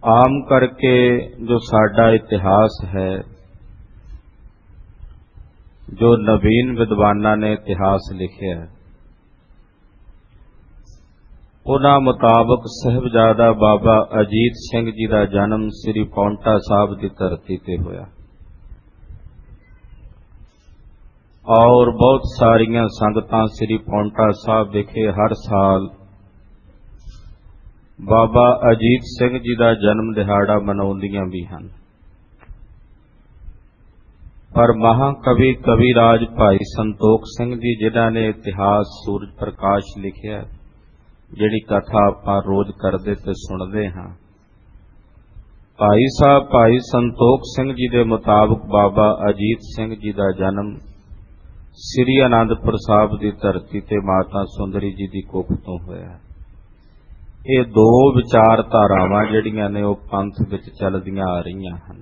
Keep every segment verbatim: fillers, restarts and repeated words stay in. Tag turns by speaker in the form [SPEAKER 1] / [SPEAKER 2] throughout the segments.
[SPEAKER 1] आम करके जो साडा इतिहास है, जो नवीन विद्वानां ने इतिहास लिखिया, उन्हां मुताबक साहिबजादा बाबा अजीत सिंह जी का जन्म श्री पौंटा साहब की धरती ते होया और बहुत सारियां संगतां श्री पौंटा साहब विखे हर साल बाबा अजीत सिंह जी का जन्म दिहाड़ा मनाउंदियां भी हन। पर महाकवि कविराज भाई संतोख सिंह जी जिन्हां ने इतिहास सूरज प्रकाश लिखिया, जिहड़ी कथा आपां रोज करदे ते सुणदे हां, भाई साहब भाई संतोख सिंह जी के मुताबक बाबा अजीत सिंह जी का जन्म श्री आनंदपुर साहब की धरती ते माता सुंदरी जी की कुख तो होया। ये दो विचारधारावां जिहड़ियां ने वो पंथ विच चलदियां आ रहीआं हन।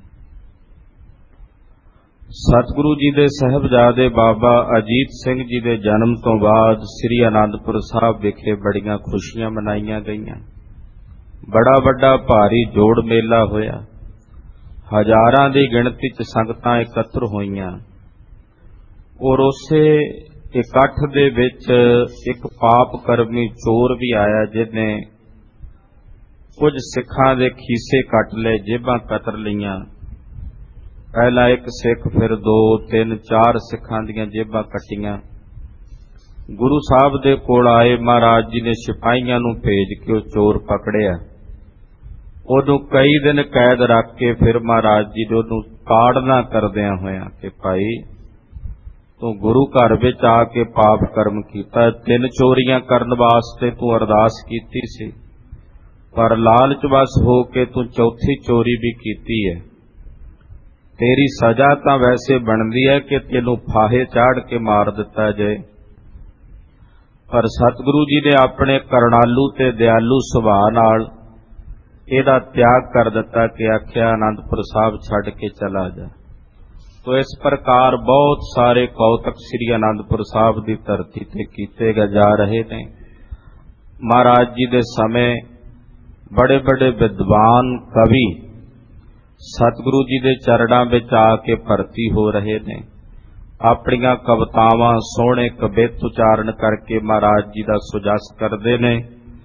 [SPEAKER 1] सतगुरु जी दे साहिबजादे बाबा अजीत सिंह जी के जन्म तो बाद श्री आनंदपुर साहब विखे बड़ियां खुशियां मनाईयां गईयां। बड़ा वड्डा भारी जोड़ मेला होया, हजारां दी गिणती च संगतां एकत्र होईयां और उसे इकट्ठ दे विच एक पाप कर्मी चोर भी आया, जिन्हें कुछ सिखां दे खीसे कट ले, जेबां कतर लईयां। पहला एक सिख, फिर दो तीन चार सिखां दीयां जेबां कट्टियां। गुरु साहब दे कोल आए, महाराज जी ने सिपाहियां नूं भेज के वो चोर पकड़िया। उहनूं कई दिन कैद रख के फिर महाराज जी ने उहनूं ताड़ना करदियां होया कि भाई तू गुरु घर विच आके पाप कर्म कीता, तीन चोरियां करन वास्ते तू अरदास कीती सी, पर लालच वस हो के तू चौथी चोरी भी कीती है। तेरी सजा तां वैसे बनदी है कि तैनूं फाहे चाड़ के मार दिता जाए, पर सतगुरु जी ने अपने करणालू ते दयालू सुभाअ नाल इहदा त्याग कर दिता कि आख्या आनंदपुर साहब छड्ड के चला जा। तो इस प्रकार बहुत सारे कौतक श्री आनंदपुर साहब की धरती ते कीते जा रहे ने। महाराज जी दे समय बड़े बड़े विद्वान कवि सतगुरु जी दे चरणां विच आके भर्ती हो रहे ने। अपनियां कवितावां सोहणे कबित उचारण करके महाराज जी का सुजस करते ने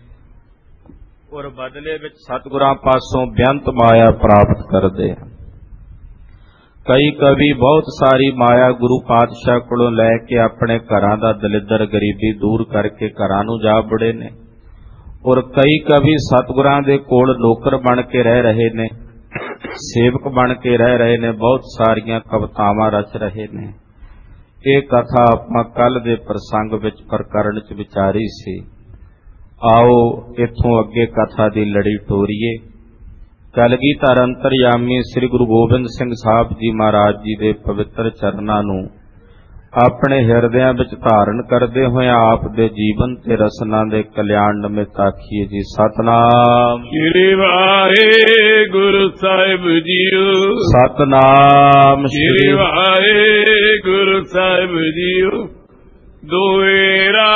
[SPEAKER 1] और बदले विच सतगुरां पासों बेअंत माया प्राप्त करते हैं। कई कवि बहुत सारी माया गुरु पातशाह कोलों लैके अपने घरां दा दलिद्र गरीबी दूर करके घरां नूं जा बड़े ने और कई कवि सतगुरां दे कोल नौकर बन के रह रहे ने, सेवक बन के रह रहे ने, बहुत सारियां कवितावां रच रहे ने। ये कथा आपां कल दे प्रसंग विच प्रकरण च विचारी सी। आओ इत्थों अगे कथा दी लड़ी टोरीए। कलगीधर अंतरयामी श्री गुरु गोबिंद सिंह साहब जी महाराज जी के पवित्र चरनां नूं अपने हिरदियां विच धारण करदे होए आप दे जीवन ते रसना दे कल्याण निमित्त आखिए जी सतनाम श्री वाहिगुरु साहिब जीओ। सतनाम श्री वाहिगुरु साहिब जीओ। दोएरा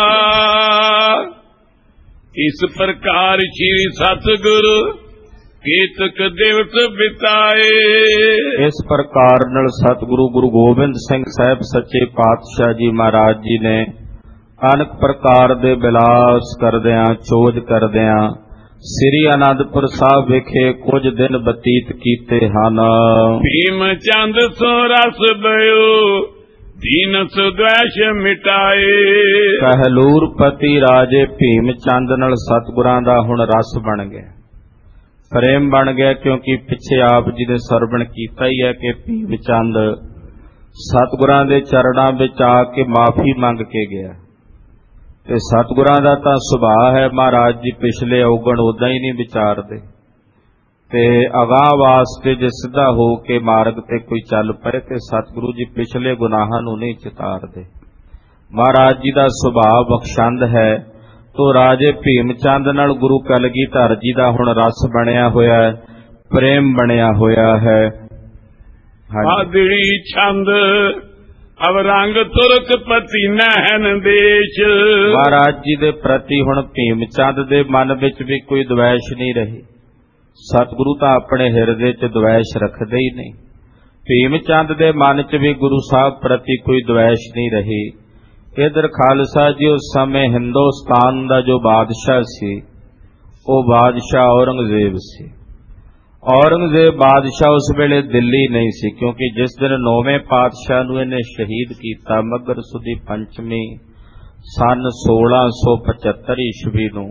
[SPEAKER 1] इस प्रकार श्री सतगुरु केतक दिवस बिताए। इस प्रकार नल सतगुरु गुरु गोबिंद सिंह साहब सच्चे पातशाह जी महाराज जी ने अनेक प्रकार दे बिलास करदियां चोज करदियां श्री आनंदपुर साहब विखे कुछ दिन बतीत कीते हन। भीम चंद सो रस बयो दीन सुद्वैश मिटाए। कहलूर पति राजे भीम चंद नल सतगुरां दा हुण रस बन गया, प्रेम बन गया, क्योंकि पिछे आप जी ने सरवण कीता ही है कि भीम चंद सतगुरां दे चरणां विच आके माफी मंग के गया। ते सतगुरां दा तां सुभाअ है, महाराज जी पिछले अवगण उदां ही नहीं विचारदे ते अगाह वास्ते जे सिद्धा हो के मार्ग ते कोई चल पए ते सतगुरु जी पिछले गुनाहां नूं नहीं चितारदे। महाराज जी दा सुभाअ बख्शंद है। तो राजे भीम चंद नाल गुरु कलगीधर जी दा हुण रस बनिया होया है, प्रेम बनिया होया है। हादड़ी छंद अब रंग तुरक पति नहन देश। महाराज जी दे प्रति हुण भीम चंद दे मन विच भी कोई द्वेष नहीं रही। ਸਤਿਗੁਰੂ ਤਾਂ ਆਪਣੇ ਹਿਰਦੇ 'ਚ ਦਵੈਸ਼ ਰੱਖਦੇ ਹੀ ਨਹੀਂ। ਭੀਮ ਚੰਦ ਦੇ ਮਨ 'ਚ ਵੀ ਗੁਰੂ ਸਾਹਿਬ ਪ੍ਰਤੀ ਕੋਈ ਦਵੈਸ਼ ਨਹੀਂ ਰਹੀ। ਇਧਰ ਖਾਲਸਾ ਜੀ ਉਸ ਸਮੇਂ ਹਿੰਦੁਸਤਾਨ ਦਾ ਜੋ ਬਾਦਸ਼ਾਹ ਸੀ ਉਹ ਬਾਦਸ਼ਾਹ ਔਰੰਗਜ਼ੇਬ ਸੀ। ਔਰੰਗਜ਼ੇਬ ਬਾਦਸ਼ਾਹ ਉਸ ਵੇਲੇ ਦਿੱਲੀ ਨਹੀਂ ਸੀ, ਕਿਉਂਕਿ ਜਿਸ ਦਿਨ ਨੌਵੇਂ ਪਾਤਸ਼ਾਹ ਨੂੰ ਇਹਨੇ ਸ਼ਹੀਦ ਕੀਤਾ ਮੱਘਰ ਸੁਦੀ ਪੰਚਮੀ ਸੰਨ ਸੋਲਾਂ ਸੌ ਪਚੱਤਰ ਈਸਵੀ ਨੂੰ,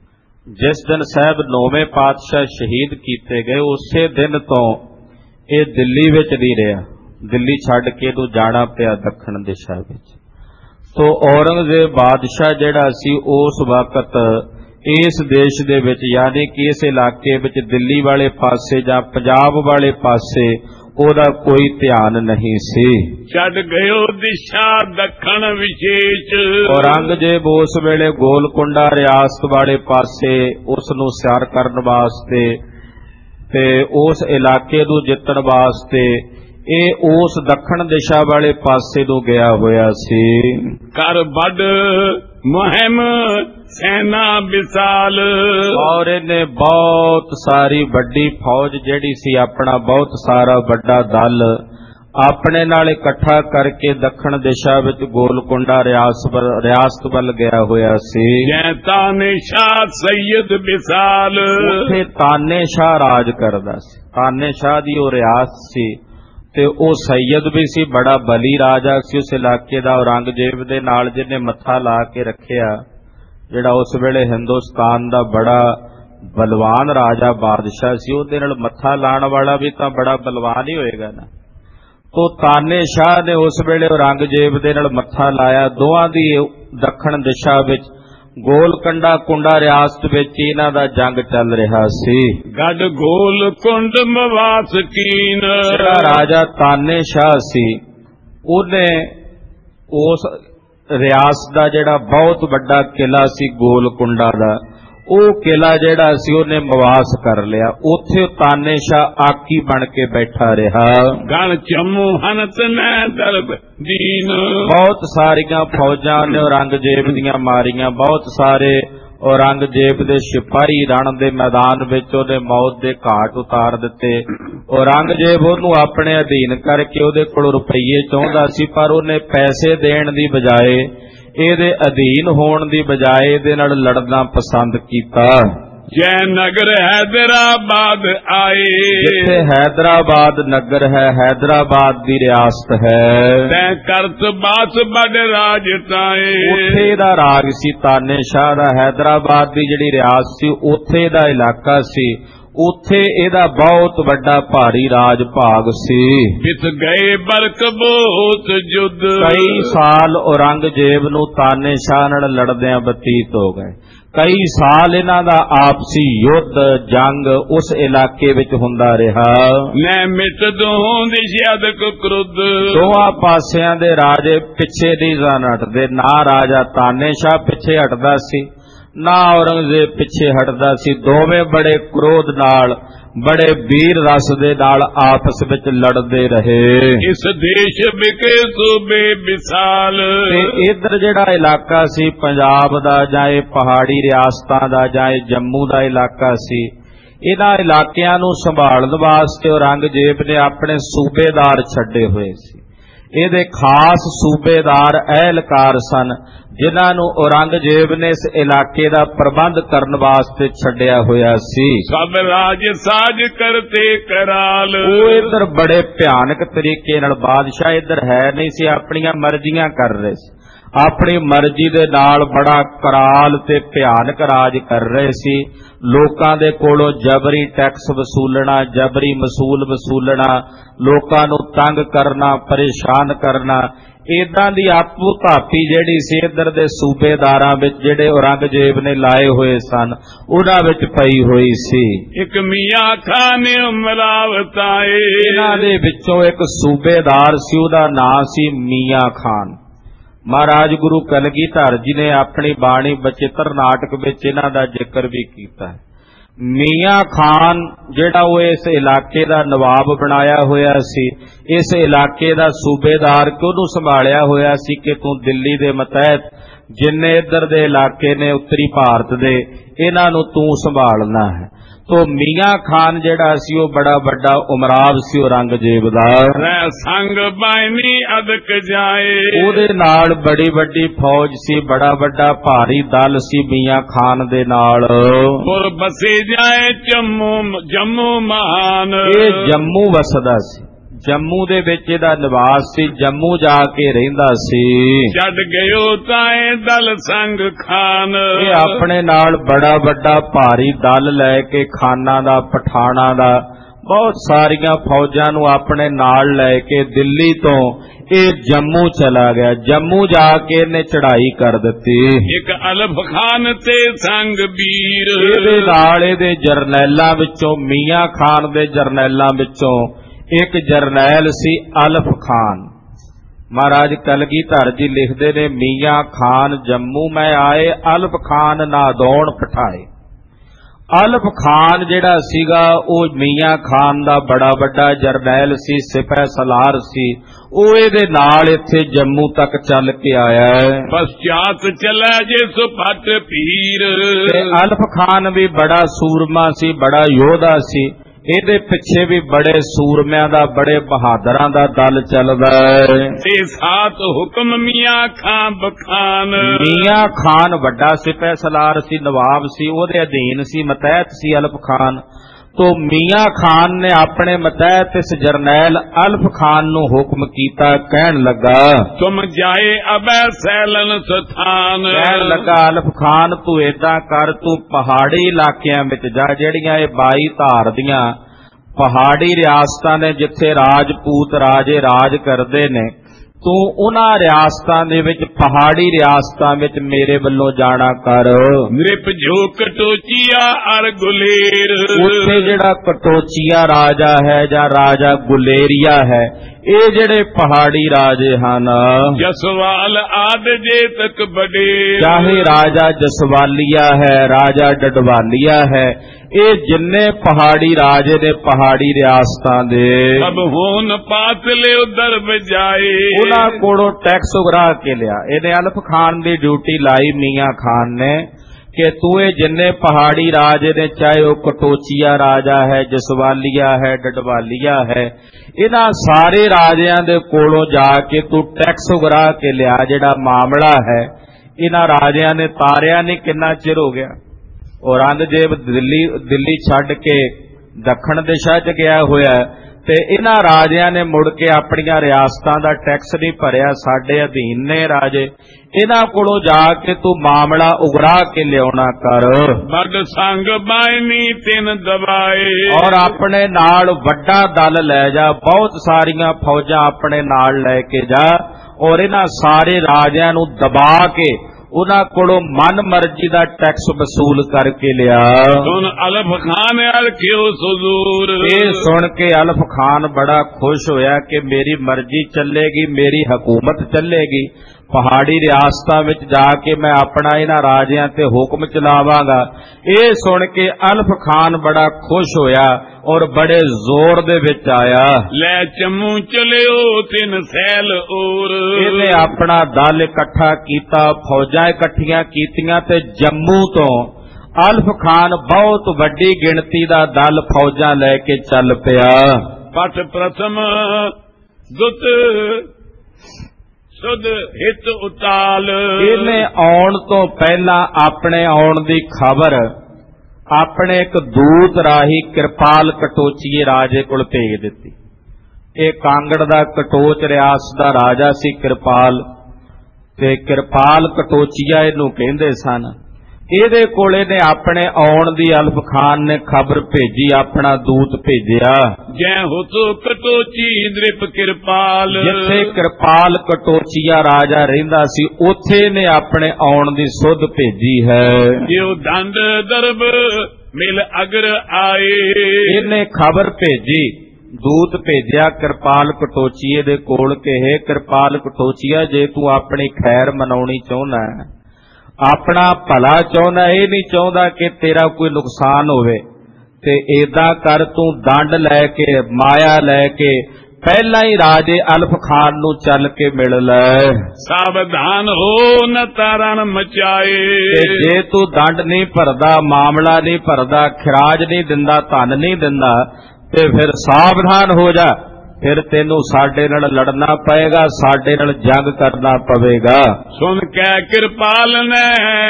[SPEAKER 1] ਜਿਸ ਦਿਨ ਸਾਹਿਬ ਨੌਵੇਂ ਪਾਤਸ਼ਾਹ ਸ਼ਹੀਦ ਕੀਤੇ ਗਏ, ਉਸੇ ਦਿਨ ਤੋਂ ਇਹ ਦਿੱਲੀ ਵਿੱਚ ਨਹੀਂ ਰਿਹਾ। ਦਿੱਲੀ ਛੱਡ ਕੇ ਇਹਨੂੰ ਜਾਣਾ ਪਿਆ ਦੱਖਣ ਦਿਸ਼ਾ ਵਿੱਚ। ਤੋ ਔਰੰਗਜ਼ੇਬ ਬਾਦਸ਼ਾਹ ਜਿਹੜਾ ਸੀ ਉਸ ਵਕਤ ਇਸ ਦੇਸ਼ ਦੇ ਵਿੱਚ ਯਾਨੀ ਕਿ ਇਸ ਇਲਾਕੇ ਵਿੱਚ ਦਿੱਲੀ ਵਾਲੇ ਪਾਸੇ ਜਾਂ ਪੰਜਾਬ ਵਾਲੇ ਪਾਸੇ ਉਹਦਾ ਕੋਈ ਧਿਆਨ ਨਹੀਂ ਸੀ।
[SPEAKER 2] ਛੱਡ ਗਇਓ ਦਿਸ਼ਾ ਦੱਖਣ ਵਿਸ਼ੇਸ਼।
[SPEAKER 1] ਔਰੰਗਜ਼ੇਬ ਉਸ ਵੇਲੇ ਗੋਲਕੁੰਡਾ ਰਿਆਸਤ ਵਾਲੇ ਪਾਸੇ ਉਸ ਨੂੰ ਸਿਆਰ ਕਰਨ ਵਾਸਤੇ ਤੇ ਉਸ ਇਲਾਕੇ ਨੂੰ ਜਿੱਤਣ ਵਾਸਤੇ ਇਹ ਉਸ ਦੱਖਣ ਦਿਸ਼ਾ ਵਾਲੇ ਪਾਸੇ ਨੂੰ ਗਿਆ ਹੋਇਆ ਸੀ।
[SPEAKER 2] ਕਰ ਵੱਡ ਮੁਹਿੰਮ ਸੈਨਾ ਵਿਸਾਲ।
[SPEAKER 1] ਔਰ ਇਹਨੇ ਬਹੁਤ ਸਾਰੀ ਵੱਡੀ ਫੌਜ ਜਿਹੜੀ ਸੀ, ਆਪਣਾ ਬਹੁਤ ਸਾਰਾ ਵੱਡਾ ਦਲ ਆਪਣੇ ਨਾਲ ਇਕੱਠਾ ਕਰਕੇ ਦੱਖਣ ਦਿਸ਼ਾ ਵਿੱਚ ਗੋਲਕੁੰਡਾ ਰਿਆਸਤ ਵੱਲ ਗਿਆ ਹੋਇਆ ਸੀ।
[SPEAKER 2] ਜੈ ਤਾਨੇਸ਼ਾਹ ਸੈਯਦ ਵਿਸਾਲ।
[SPEAKER 1] ਉੱਥੇ ਤਾਨੇਸ਼ਾਹ ਰਾਜ ਕਰਦਾ ਸੀ। ਤਾਨੇਸ਼ਾਹ ਦੀ ਉਹ ਰਿਆਸਤ ਸੀ ਤੇ ਉਹ ਸੈਯਦ ਵੀ ਸੀ, ਬੜਾ ਬਲੀ ਰਾਜਾ ਸੀ ਉਸ ਇਲਾਕੇ ਦਾ। ਔਰੰਗਜ਼ੇਬ ਦੇ ਨਾਲ ਜਿਹਨੇ ਮੱਥਾ ਲਾ ਕੇ ਰੱਖਿਆ, ਜਿਹੜਾ ਉਸ ਵੇਲੇ ਹਿੰਦੁਸਤਾਨ ਦਾ ਬੜਾ ਬਲਵਾਨ ਰਾਜਾ ਬਾਦਸ਼ਾਹ ਸੀ, ਉਹਦੇ ਨਾਲ ਮੱਥਾ ਲਾਣ ਵਾਲਾ ਵੀ ਤਾਂ ਬੜਾ ਬਲਵਾਨ ਹੀ ਹੋਏਗਾ ਨਾ। ਤੋ ਤਾਨੇਸ਼ਾਹ ਨੇ ਉਸ ਵੇਲੇ ਔਰੰਗਜ਼ੇਬ ਦੇ ਨਾਲ ਮੱਥਾ ਲਾਇਆ। ਦੋਵਾਂ ਦੀ ਦੱਖਣ ਦਿਸ਼ਾ ਵਿੱਚ ਗੋਲਕੰਡਾ ਕੁੰਡਾ ਰਿਆਸਤ ਵਿੱਚ ਇਹਨਾਂ ਦਾ ਜੰਗ ਚੱਲ ਰਿਹਾ ਸੀ।
[SPEAKER 2] ਗੱਡ ਗੋਲ ਕੁੰਡ ਮਵਾਸ ਕੀਨ।
[SPEAKER 1] ਜਿਹੜਾ ਰਾਜਾ ਤਾਨੇਸ਼ਾਹ ਸੀ ਉਹਨੇ ਉਸ ਰਿਆਸਤ ਦਾ ਜਿਹੜਾ ਬਹੁਤ ਵੱਡਾ ਕਿਲਾ ਸੀ ਗੋਲਕੁੰਡਾ ਦਾ, ਉਹ ਕਿਲਾ ਜਿਹੜਾ ਸੀ ਉਹਨੇ ਮਵਾਸ ਕਰ ਲਿਆ। ਉੱਥੇ ਤਾਨੇਸ਼ਾਹ ਆਕੀ ਬਣ ਕੇ ਬੈਠਾ ਰਿਹਾ।
[SPEAKER 2] ਗਣ ਚਮੂ ਹਨਤ ਨੈ ਦਰਬ ਦੀਨ।
[SPEAKER 1] ਬਹੁਤ ਸਾਰੀਆਂ ਫੌਜਾਂ ਨੇ ਔਰੰਗਜ਼ੇਬ ਦੀਆਂ ਮਾਰੀਆਂ। ਬਹੁਤ ਸਾਰੇ ਔਰੰਗਜ਼ੇਬ ਦੇ ਸਿਪਾਹੀ ਰਣ ਦੇ ਮੈਦਾਨ ਵਿੱਚ ਉਹਦੇ ਮੌਤ ਦੇ ਘਾਟ ਉਤਾਰ ਦਿੱਤੇ। ਔਰੰਗਜ਼ੇਬ ਉਹਨੂੰ ਆਪਣੇ ਅਧੀਨ ਕਰਕੇ ਉਹਦੇ ਕੋਲ ਰੁਪਈਏ ਚਾਹੁੰਦਾ ਸੀ, ਪਰ ਉਹਨੇ ਪੈਸੇ ਦੇਣ ਦੀ ਬਜਾਏ, ਇਹਦੇ ਅਧੀਨ ਹੋਣ ਦੀ ਬਜਾਏ ਇਹਦੇ ਨਾਲ ਲੜਨਾ ਪਸੰਦ ਕੀਤਾ।
[SPEAKER 2] ਜੈ ਨਗਰ ਹੈਦਰਾਬਾਦ ਆਏ।
[SPEAKER 1] ਜਿੱਥੇ ਹੈਦਰਾਬਾਦ ਨਗਰ ਹੈ, ਹੈਦਰਾਬਾਦ ਦੀ ਰਿਆਸਤ ਹੈ,
[SPEAKER 2] ਤੈ ਕਰਤ ਬਾਸ ਬੜ ਰਾਜ ਤਾਏ।
[SPEAKER 1] ਉੱਥੇ ਦਾ ਰਾਜ ਸੀ ਤਾਨੇਸ਼ਾਹ ਦਾ। ਹੈਦਰਾਬਾਦ ਦੀ ਜਿਹੜੀ ਰਿਆਸਤ ਸੀ, ਉੱਥੇ ਦਾ ਇਲਾਕਾ ਸੀ, ਉੱਥੇ ਇਹਦਾ ਬਹੁਤ ਵੱਡਾ ਭਾਰੀ ਰਾਜ ਭਾਗ ਸੀ।
[SPEAKER 2] ਬਿਤ ਗਏ ਬਰਕ ਬੋਤ ਜੁਦ।
[SPEAKER 1] ਕਈ ਸਾਲ ਔਰੰਗਜ਼ੇਬ ਨੂੰ ਤਾਨੇਸ਼ਾਹ ਨਾਲ ਲੜਦਿਆਂ ਬਤੀਤ ਹੋ ਗਏ। ਕਈ ਸਾਲ ਇਹਨਾਂ ਦਾ ਆਪਸੀ ਯੁੱਧ ਜੰਗ ਉਸ ਇਲਾਕੇ ਵਿੱਚ ਹੁੰਦਾ ਰਿਹਾ।
[SPEAKER 2] ਮੈਂ ਮਿਟ ਦੋਹਾਂ ਦੀ ਸ਼ਿਆਦਕ ਕ੍ਰੁੱਧ।
[SPEAKER 1] ਦੋਹਾਂ ਪਾਸਿਆਂ ਦੇ ਰਾਜੇ ਪਿੱਛੇ ਨਹੀਂ ਸਨ ਹਟਦੇ। ਨਾ ਰਾਜਾ ਤਾਨੇਸ਼ਾਹ ਪਿੱਛੇ ਹਟਦਾ ਸੀ, ਨਾ ਔਰੰਗਜ਼ੇਬ ਪਿੱਛੇ ਹਟਦਾ ਸੀ। ਦੋਵੇਂ ਬੜੇ ਕ੍ਰੋਧ ਨਾਲ, ਬੜੇ ਵੀਰ ਰਸ ਦੇ ਨਾਲ ਆਪਸ ਵਿੱਚ ਲੜਦੇ ਰਹੇ।
[SPEAKER 2] ਇਸ ਦੇਸ਼ ਵਿਕੇ ਸੂਬੇ ਵਿਸਾਲ।
[SPEAKER 1] ਤੇ ਇਧਰ ਜਿਹੜਾ ਇਲਾਕਾ ਸੀ ਪੰਜਾਬ ਦਾ, ਜਾਂ ਇਹ ਪਹਾੜੀ ਰਿਆਸਤਾਂ ਦਾ, ਜਾਂ ਇਹ ਜੰਮੂ ਦਾ ਇਲਾਕਾ ਸੀ, ਇਹਨਾਂ ਇਲਾਕਿਆਂ ਨੂੰ ਸੰਭਾਲਣ ਵਾਸਤੇ ਔਰੰਗਜ਼ੇਬ ਨੇ ਆਪਣੇ ਸੂਬੇਦਾਰ ਛੱਡੇ ਹੋਏ ਸੀ। ਇਹਦੇ ਖਾਸ ਸੂਬੇਦਾਰ ਅਹਿਲਕਾਰ ਸਨ, ਜਿਨ੍ਹਾਂ ਨੂੰ ਔਰੰਗਜ਼ੇਬ ਨੇ ਇਸ ਇਲਾਕੇ ਦਾ ਪ੍ਰਬੰਧ ਕਰਨ ਵਾਸਤੇ ਛੱਡਿਆ ਹੋਇਆ ਸੀ।
[SPEAKER 2] ਸਭ ਰਾਜ ਸਾਜ ਕਰਤੇ ਕਰਾਲ।
[SPEAKER 1] ਉਹ ਇਧਰ ਬੜੇ ਭਿਆਨਕ ਤਰੀਕੇ ਨਾਲ, ਬਾਦਸ਼ਾਹ ਇਧਰ ਹੈ ਨਹੀਂ ਸੀ, ਆਪਣੀਆਂ ਮਰਜ਼ੀਆਂ ਕਰ ਰਹੇ ਸੀ। ਆਪਣੀ ਮਰਜ਼ੀ ਦੇ ਨਾਲ ਬੜਾ ਕਰਾਲ ਤੇ ਭਿਆਨਕ ਰਾਜ ਕਰ ਰਹੇ ਸੀ। ਲੋਕਾਂ ਦੇ ਕੋਲੋਂ ਜਬਰੀ ਟੈਕਸ ਵਸੂਲਣਾ, ਜਬਰੀ ਮਸੂਲ ਵਸੂਲਣਾ, ਲੋਕਾਂ ਨੂੰ ਤੰਗ ਕਰਨਾ, ਪਰੇਸ਼ਾਨ ਕਰਨਾ, ਏਦਾਂ ਦੀ ਆਪੂ ਧਾਪੀ ਜਿਹੜੀ ਸੀ ਇੱਧਰ ਦੇ ਸੂਬੇਦਾਰਾਂ ਵਿੱਚ, ਜਿਹੜੇ ਔਰੰਗਜ਼ੇਬ ਨੇ ਲਾਏ ਹੋਏ ਸਨ, ਉਹਨਾਂ ਵਿੱਚ ਪਈ ਹੋਈ ਸੀ।
[SPEAKER 2] ਇੱਕ ਮੀਆਂ ਖਾਨ ਮਲਾਵਤਾਏ।
[SPEAKER 1] ਇਹਨਾਂ ਦੇ ਵਿੱਚੋਂ ਇੱਕ ਸੂਬੇਦਾਰ ਸੀ, ਉਹਦਾ ਨਾਂ ਸੀ ਮੀਆਂ ਖਾਨ। ਮਹਾਰਾਜ ਗੁਰੂ ਕਲਗੀਧਰ ਜੀ ਨੇ ਆਪਣੀ ਬਾਣੀ ਬਚਿੱਤਰ ਨਾਟਕ ਵਿੱਚ ਇਹਨਾਂ ਦਾ ਜ਼ਿਕਰ ਵੀ ਕੀਤਾ ਹੈ। ਮੀਆਂ ਖਾਨ ਜਿਹੜਾ ਉਹ ਇਸ ਇਲਾਕੇ ਦਾ ਨਵਾਬ ਬਣਾਇਆ ਹੋਇਆ ਸੀ, ਇਸ ਇਲਾਕੇ ਦਾ ਸੂਬੇਦਾਰ ਕਿ ਉਹਨੂੰ ਸੰਭਾਲਿਆ ਹੋਇਆ ਸੀ ਕਿ ਤੂੰ ਦਿੱਲੀ ਦੇ ਮਤਹਿਤ ਜਿੰਨੇ ਇੱਧਰ ਦੇ ਇਲਾਕੇ ਨੇ ਉੱਤਰੀ ਭਾਰਤ ਦੇ, ਇਹਨਾਂ ਨੂੰ ਤੂੰ ਸੰਭਾਲਣਾ ਹੈ। तो मियाँ खान जेड़ा सी वो बड़ा बड़ा उमराव सी औरंगजेब दा
[SPEAKER 2] संग बाइनी अदक जाए
[SPEAKER 1] ओदे नाल बड़ी बड़ी फौज सी बड़ा बड़ा भारी दल सी मियाँ खान दे नाल
[SPEAKER 2] और बसे जाए जम्मू जम्मू महान
[SPEAKER 1] ये जम्मू वसदा सी जम्मू दे विच इहदा निवास सी जम्मू जाके रहिंदा सी
[SPEAKER 2] छड्ड गयो ताए दल संग खान
[SPEAKER 1] ये अपने नाल बड़ा बड़ा भारी दल लैके खाना दा पठाना दा बहुत सारिया फौजां नूं अपने नाल लैके दिल्ली तो ये जम्मू चला गया जम्मू जाके इहने चढ़ाई कर दित्ती
[SPEAKER 2] एक अलफ खान ते संग वीर
[SPEAKER 1] इहदे नाल इहदे जरनैलां विचों मियाँ खान दे जरनैलां विचों एक जरनैल सी अलफ खान महाराज कलगीधर जी लिखते ने मियाँ खान जम्मू में आए अलफ खान नादौन पठाए अलफ खान जेड़ा सीगा ओ मियाँ खान दा बड़ा बड़ा जरनैल सी सिपह सलार सी ओ इहदे नाल इत्थे जम्मू तक चल के आया है
[SPEAKER 2] पश्चात चला जे सुपट पीर
[SPEAKER 1] ते अलफ खान भी बड़ा सूरमा सी बड़ा योधा सी ਇਹਦੇ ਪਿੱਛੇ ਵੀ ਬੜੇ ਸੂਰਮਿਆਂ ਦਾ ਬੜੇ ਬਹਾਦਰਾਂ ਦਾ ਦਲ ਚੱਲਦਾ ਹੈ
[SPEAKER 2] ਤੇ ਸਾਥ ਹੁਕਮ ਮੀਆਂ ਖਾਨ ਬਖਾਨ
[SPEAKER 1] ਮੀਆਂ ਖਾਨ ਵੱਡਾ ਸਿਪਾਹ ਸਲਾਰ ਸੀ ਨਵਾਬ ਸੀ ਉਹਦੇ ਅਧੀਨ ਸੀ ਮਤਹਿਤ ਸੀ ਅਲਫ ਖਾਨ तो मियाँ खान ने अपने मतहत इस जरनैल अल्फ खान नू हुक्म कीता कहन लगा
[SPEAKER 2] तुम जाए अबै सैलन स्थान
[SPEAKER 1] कहन लगा अल्फ खान तू इदा कर तू पहाड़ी इलाकियां विच जा जेड़ियां ये बाई धार दियां पहाड़ी रियासतां ने जिथे राजपूत राजे राज करदे ने तू उन्हां रियासतां दे विच पहाड़ी रियासतां विच मेरे वल्लों जाना कर
[SPEAKER 2] नृप जो कटोचिया अर गुलेर
[SPEAKER 1] उत्थे जेड़ा कटोचिया राजा है जां राजा गुलेरिया है ये जेड़े पहाड़ी राजे हन
[SPEAKER 2] जसवाल आद जे तक बड़े
[SPEAKER 1] चाहे राजा जसवालिया है राजा डडवालिया है ये जिन्ने पहाड़ी राजे ने पहाड़ी रियासतां दे
[SPEAKER 2] अब होन पातले उधर बजाए
[SPEAKER 1] उन्हां कोलों टैक्स उगरा के लिया इहने अल्फ खान दी ड्यूटी लाई मियाँ खान ने कि तू ये जिन्ने पहाड़ी राजे ने चाहे वो कटोचिया राजा है जसवालिया है डडवालिया है इन्हां सारे राजियां दे कोलों जाके तू टैक्स उगरा के लिया जेड़ा मामला है इन्हां राजियां ने तारिया नहीं किन्ना चिर हो गया औरंगजेब दिल्ली दिल्ली छड्ड के दक्षिण दिशा च गया होया ते इन्हां राजियां ने मुड़ के अपनियां रियासतां दा टैक्स नहीं भरिया साडे अधीन ने राजे इन्हां कोलों जाके तू मामला उगरा के लियाउणा कर
[SPEAKER 2] बड़ संग बाइनी तिन दबाए
[SPEAKER 1] और अपने नाल वड्डा दल लै जा बहुत सारियां फौजां अपने नाल लैके जा और इन्हां सारे राजियां नूं दबा के उन्हां कोलों मन मर्जी दा टैक्स वसूल करके लिया
[SPEAKER 2] सुन अल्फ खान अल क्यों सुजूर
[SPEAKER 1] ये सुन के अल्फ खान बड़ा खुश होया कि मेरी मर्जी चलेगी मेरी हुकूमत चलेगी पहाड़ी रियासतां विच जाके मैं अपना इन्हां राजियां ते हुक्म चलावांगा ये सुन के अल्फ खान बड़ा खुश होया और बड़े जोर दे विच आया
[SPEAKER 2] लै जम्मू चलियो तिन सैल और
[SPEAKER 1] इहने अपना दल इकट्ठा कीता फौजां इकट्ठियां कीतियां ते जम्मू तो अल्फ खान बहुत वड्डी गिणती दा दल फौजां लैके चल पिया
[SPEAKER 2] पट प्रथम दुत सुध हित उताल
[SPEAKER 1] इहने आउण तो पहला अपने आउण दी खबर अपने एक दूत राही कृपाल कटोचीए राजे कोल भेज दित्ती। ये कांगड़ दा कटोच रियास दा राजा सी कृपाल ते कृपाल कटोचीआ इहनूं कहिंदे सन। ਇਹਦੇ ਕੋਲੇ ने अपने आउण दी अल्फ खान ने खबर भेजी अपना दूत भेजिया
[SPEAKER 2] जै हुतो कटोची नृप कृपाल
[SPEAKER 1] जिथे कृपाल कटोचिया राजा रहिंदा सी उथे ने अपने आउण दी सुध भेजी है
[SPEAKER 2] जो दंड दरब मिल अगर आए
[SPEAKER 1] इहने खबर भेजी दूत भेजिया कृपाल कटोचीए दे कोल कि हे कृपाल कटोचिया जे तू अपनी खैर मनाउणी चाहुंदा है अपना भला चाहुंदा ये नहीं चाहुंदा कि तेरा कोई नुकसान होवे ते एदा कर तू दंड लैके माया लैके ਪਹਿਲਾਂ ਹੀ ਰਾਜੇ ਅਲਫ ਖਾਨ ਨੂੰ ਚੱਲ ਕੇ ਮਿਲ ਲੈ।
[SPEAKER 2] ਸਾਵਧਾਨ ਹੋ ਨ ਤਾਰਨ ਮਚਾਏ।
[SPEAKER 1] ਤੇ ਜੇ ਤੂੰ ਦੰਡ ਨਹੀਂ ਭਰਦਾ, ਮਾਮਲਾ ਨਹੀਂ ਭਰਦਾ, ਖਿਰਾਜ ਨਹੀਂ ਦਿੰਦਾ, ਧਨ ਨਹੀਂ ਦਿੰਦਾ, ਤੇ ਫਿਰ ਸਾਵਧਾਨ ਹੋ ਜਾ, ਫਿਰ ਤੈਨੂੰ ਸਾਡੇ ਨਾਲ ਲੜਨਾ ਪਏਗਾ, ਸਾਡੇ ਨਾਲ ਜੰਗ ਕਰਨਾ ਪਵੇਗਾ।
[SPEAKER 2] ਸੁਣ ਕੇ ਕਿਰਪਾਲ ਨੇ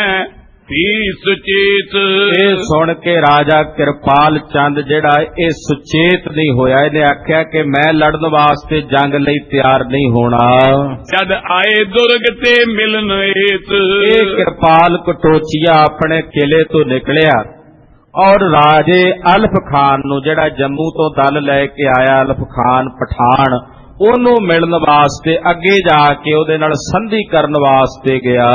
[SPEAKER 2] ਪੀ ਸੁਚੇਤ।
[SPEAKER 1] ਇਹ ਸੁਣ ਕੇ ਰਾਜਾ ਕਿਰਪਾਲ ਚੰਦ ਜਿਹੜਾ ਇਹ ਸੁਚੇਤ ਨਹੀਂ ਹੋਇਆ, ਇਹਨੇ ਆਖਿਆ ਕਿ ਮੈਂ ਲੜਨ ਵਾਸਤੇ ਜੰਗ ਲਈ ਤਿਆਰ ਨਹੀਂ ਹੋਣਾ।
[SPEAKER 2] ਜਦ ਆਏ ਦੁਰਗ ਤੇ ਮਿਲਨ ਏਤ।
[SPEAKER 1] ਇਹ ਕਿਰਪਾਲ ਕਟੋਚੀਆ ਆਪਣੇ ਕਿਲੇ ਤੋਂ ਨਿਕਲਿਆ ਔਰ ਰਾਜੇ ਅਲਫ ਖਾਨ ਨੂੰ, ਜਿਹੜਾ ਜੰਮੂ ਤੋਂ ਦਲ ਲੈ ਕੇ ਆਇਆ ਅਲਫ ਖਾਨ ਪਠਾਨ, ਉਹਨੂੰ ਮਿਲਣ ਵਾਸਤੇ ਅੱਗੇ ਜਾ ਕੇ ਉਹਦੇ ਨਾਲ ਸੰਧੀ ਕਰਨ ਵਾਸਤੇ ਗਿਆ।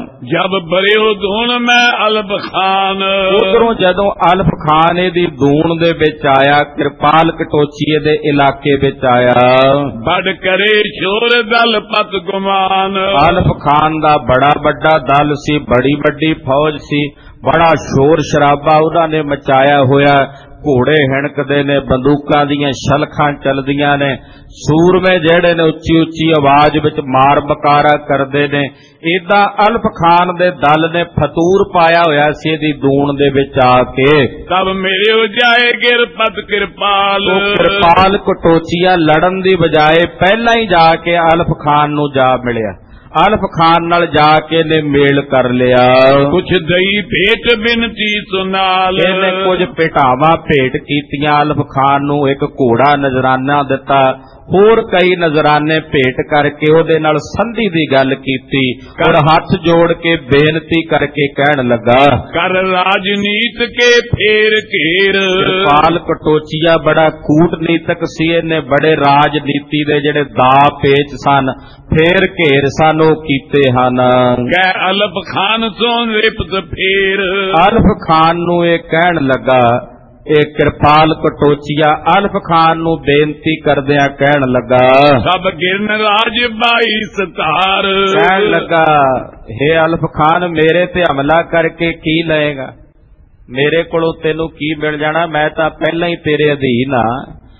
[SPEAKER 2] ਜਬ ਬਰਿਓ ਦੂਣ ਮੈਂ ਅਲਫ ਖਾਨ।
[SPEAKER 1] ਉਧਰੋਂ ਜਦੋਂ ਅਲਫ ਖਾਨ ਇਹਦੀ ਦੂਣ ਦੇ ਵਿੱਚ ਆਇਆ, ਕਿਰਪਾਲ ਕਟੋਚੀਏ ਦੇ ਇਲਾਕੇ ਵਿੱਚ ਆਇਆ,
[SPEAKER 2] ਬੜ ਕਰੇ ਸ਼ੋਰ ਦਲ ਪਤ ਗੁਮਾਨ।
[SPEAKER 1] ਅਲਫ ਖਾਨ ਦਾ ਬੜਾ ਵੱਡਾ ਦਲ ਸੀ, ਬੜੀ ਵੱਡੀ ਫੌਜ ਸੀ, ਬੜਾ ਸ਼ੋਰ ਸ਼ਰਾਬਾ ਉਹਨਾਂ ਨੇ ਮਚਾਇਆ ਹੋਇਆ। ਘੋੜੇ ਹਿਣਕਦੇ ਨੇ, ਬੰਦੂਕਾਂ ਦੀਆਂ ਸ਼ਲਖਾਂ ਚੱਲਦੀਆਂ ਨੇ, ਸੂਰਮੇ ਜਿਹੜੇ ਨੇ ਉੱਚੀ ਉੱਚੀ ਆਵਾਜ਼ ਵਿੱਚ ਮਾਰ ਮਕਾਰਾ ਕਰਦੇ ਨੇ। ਏਦਾਂ ਅਲਫ ਖਾਨ ਦੇ ਦਲ ਨੇ ਫਤੂਰ ਪਾਇਆ ਹੋਇਆ ਸੀ ਇਹਦੀ ਦੂਣ ਦੇ ਵਿੱਚ ਆ ਕੇ।
[SPEAKER 2] ਤਬ ਮਿਲਿਓ ਜਾਏ ਗਿਰਪਤ ਕਿਰਪਾਲ।
[SPEAKER 1] ਕਿਰਪਾਲ ਕਟੋਚੀਆ ਲੜਨ ਦੀ ਬਜਾਏ ਪਹਿਲਾਂ ਹੀ ਜਾ ਕੇ ਅਲਫ ਖਾਨ ਨੂੰ ਜਾ ਮਿਲਿਆ। ਅਲਫ ਖਾਨ ਨਾਲ ਜਾ ਕੇ ਨੇ ਮੇਲ ਕਰ ਲਿਆ।
[SPEAKER 2] ਕੁਛ ਦਈ ਭੇਟ ਬਿਨਤੀ ਸੁਨਾਲ।
[SPEAKER 1] ਇਹਨੇ ਕੁਝ ਭੇਟਾਵਾਂ ਭੇਟ ਕੀਤੀਆਂ ਅਲਫ ਖਾਨ ਨੂੰ, ਇੱਕ ਘੋੜਾ ਨਜ਼ਰਾਨਾ ਦਿੱਤਾ, ਹੋਰ ਕਈ ਨਜ਼ਰਾਨੇ ਭੇਟ ਕਰਕੇ ਉਹਦੇ ਨਾਲ ਸੰਧੀ ਦੀ ਗੱਲ ਕੀਤੀ ਔਰ ਹੱਥ ਜੋੜ ਕੇ ਬੇਨਤੀ ਕਰਕੇ ਕਹਿਣ ਲੱਗਾ,
[SPEAKER 2] ਕਰ ਰਾਜਨੀਤ ਕੇ ਫੇਰ ਘੇਰ।
[SPEAKER 1] ਕਿਰਪਾਲ ਕਟੋਚੀਆ ਬੜਾ ਕੂਟਨੀਤਕ ਸੀ, ਇਹਨੇ ਬੜੇ ਰਾਜਨੀਤੀ ਦੇ ਜਿਹੜੇ ਦਾ ਪੇਚ ਸਨ, ਫੇਰ ਘੇਰ ਸਨ, ਉਹ ਕੀਤੇ ਹਨ।
[SPEAKER 2] ਕਹਿ ਅਲਫ ਖਾਨ ਸੋਂ ਰਿਪਤ ਫੇਰ।
[SPEAKER 1] ਅਲਫ ਖਾਨ ਨੂੰ ਇਹ ਕਹਿਣ ਲੱਗਾ, ਇਹ ਕਿਰਪਾਲ ਕਟੋਚੀਆ ਅਲਫ ਖਾਨ ਨੂੰ ਬੇਨਤੀ ਕਰਦਿਆਂ ਕਹਿਣ ਲੱਗਾ,
[SPEAKER 2] ਸਭ ਗਿਰਨ ਰਾਜ ਬਾਈ ਸਤਾਰ।
[SPEAKER 1] ਕਹਿਣ ਲੱਗਾ, ਹੇ ਅਲਫ ਖਾਨ, ਮੇਰੇ ਤੇ ਹਮਲਾ ਕਰਕੇ ਕੀ ਲਏਗਾ? ਮੇਰੇ ਕੋਲੋਂ ਤੈਨੂੰ ਕੀ ਮਿਲ ਜਾਣਾ? ਮੈਂ ਤਾਂ ਪਹਿਲਾਂ ਹੀ ਤੇਰੇ ਅਧੀਨ ਆ।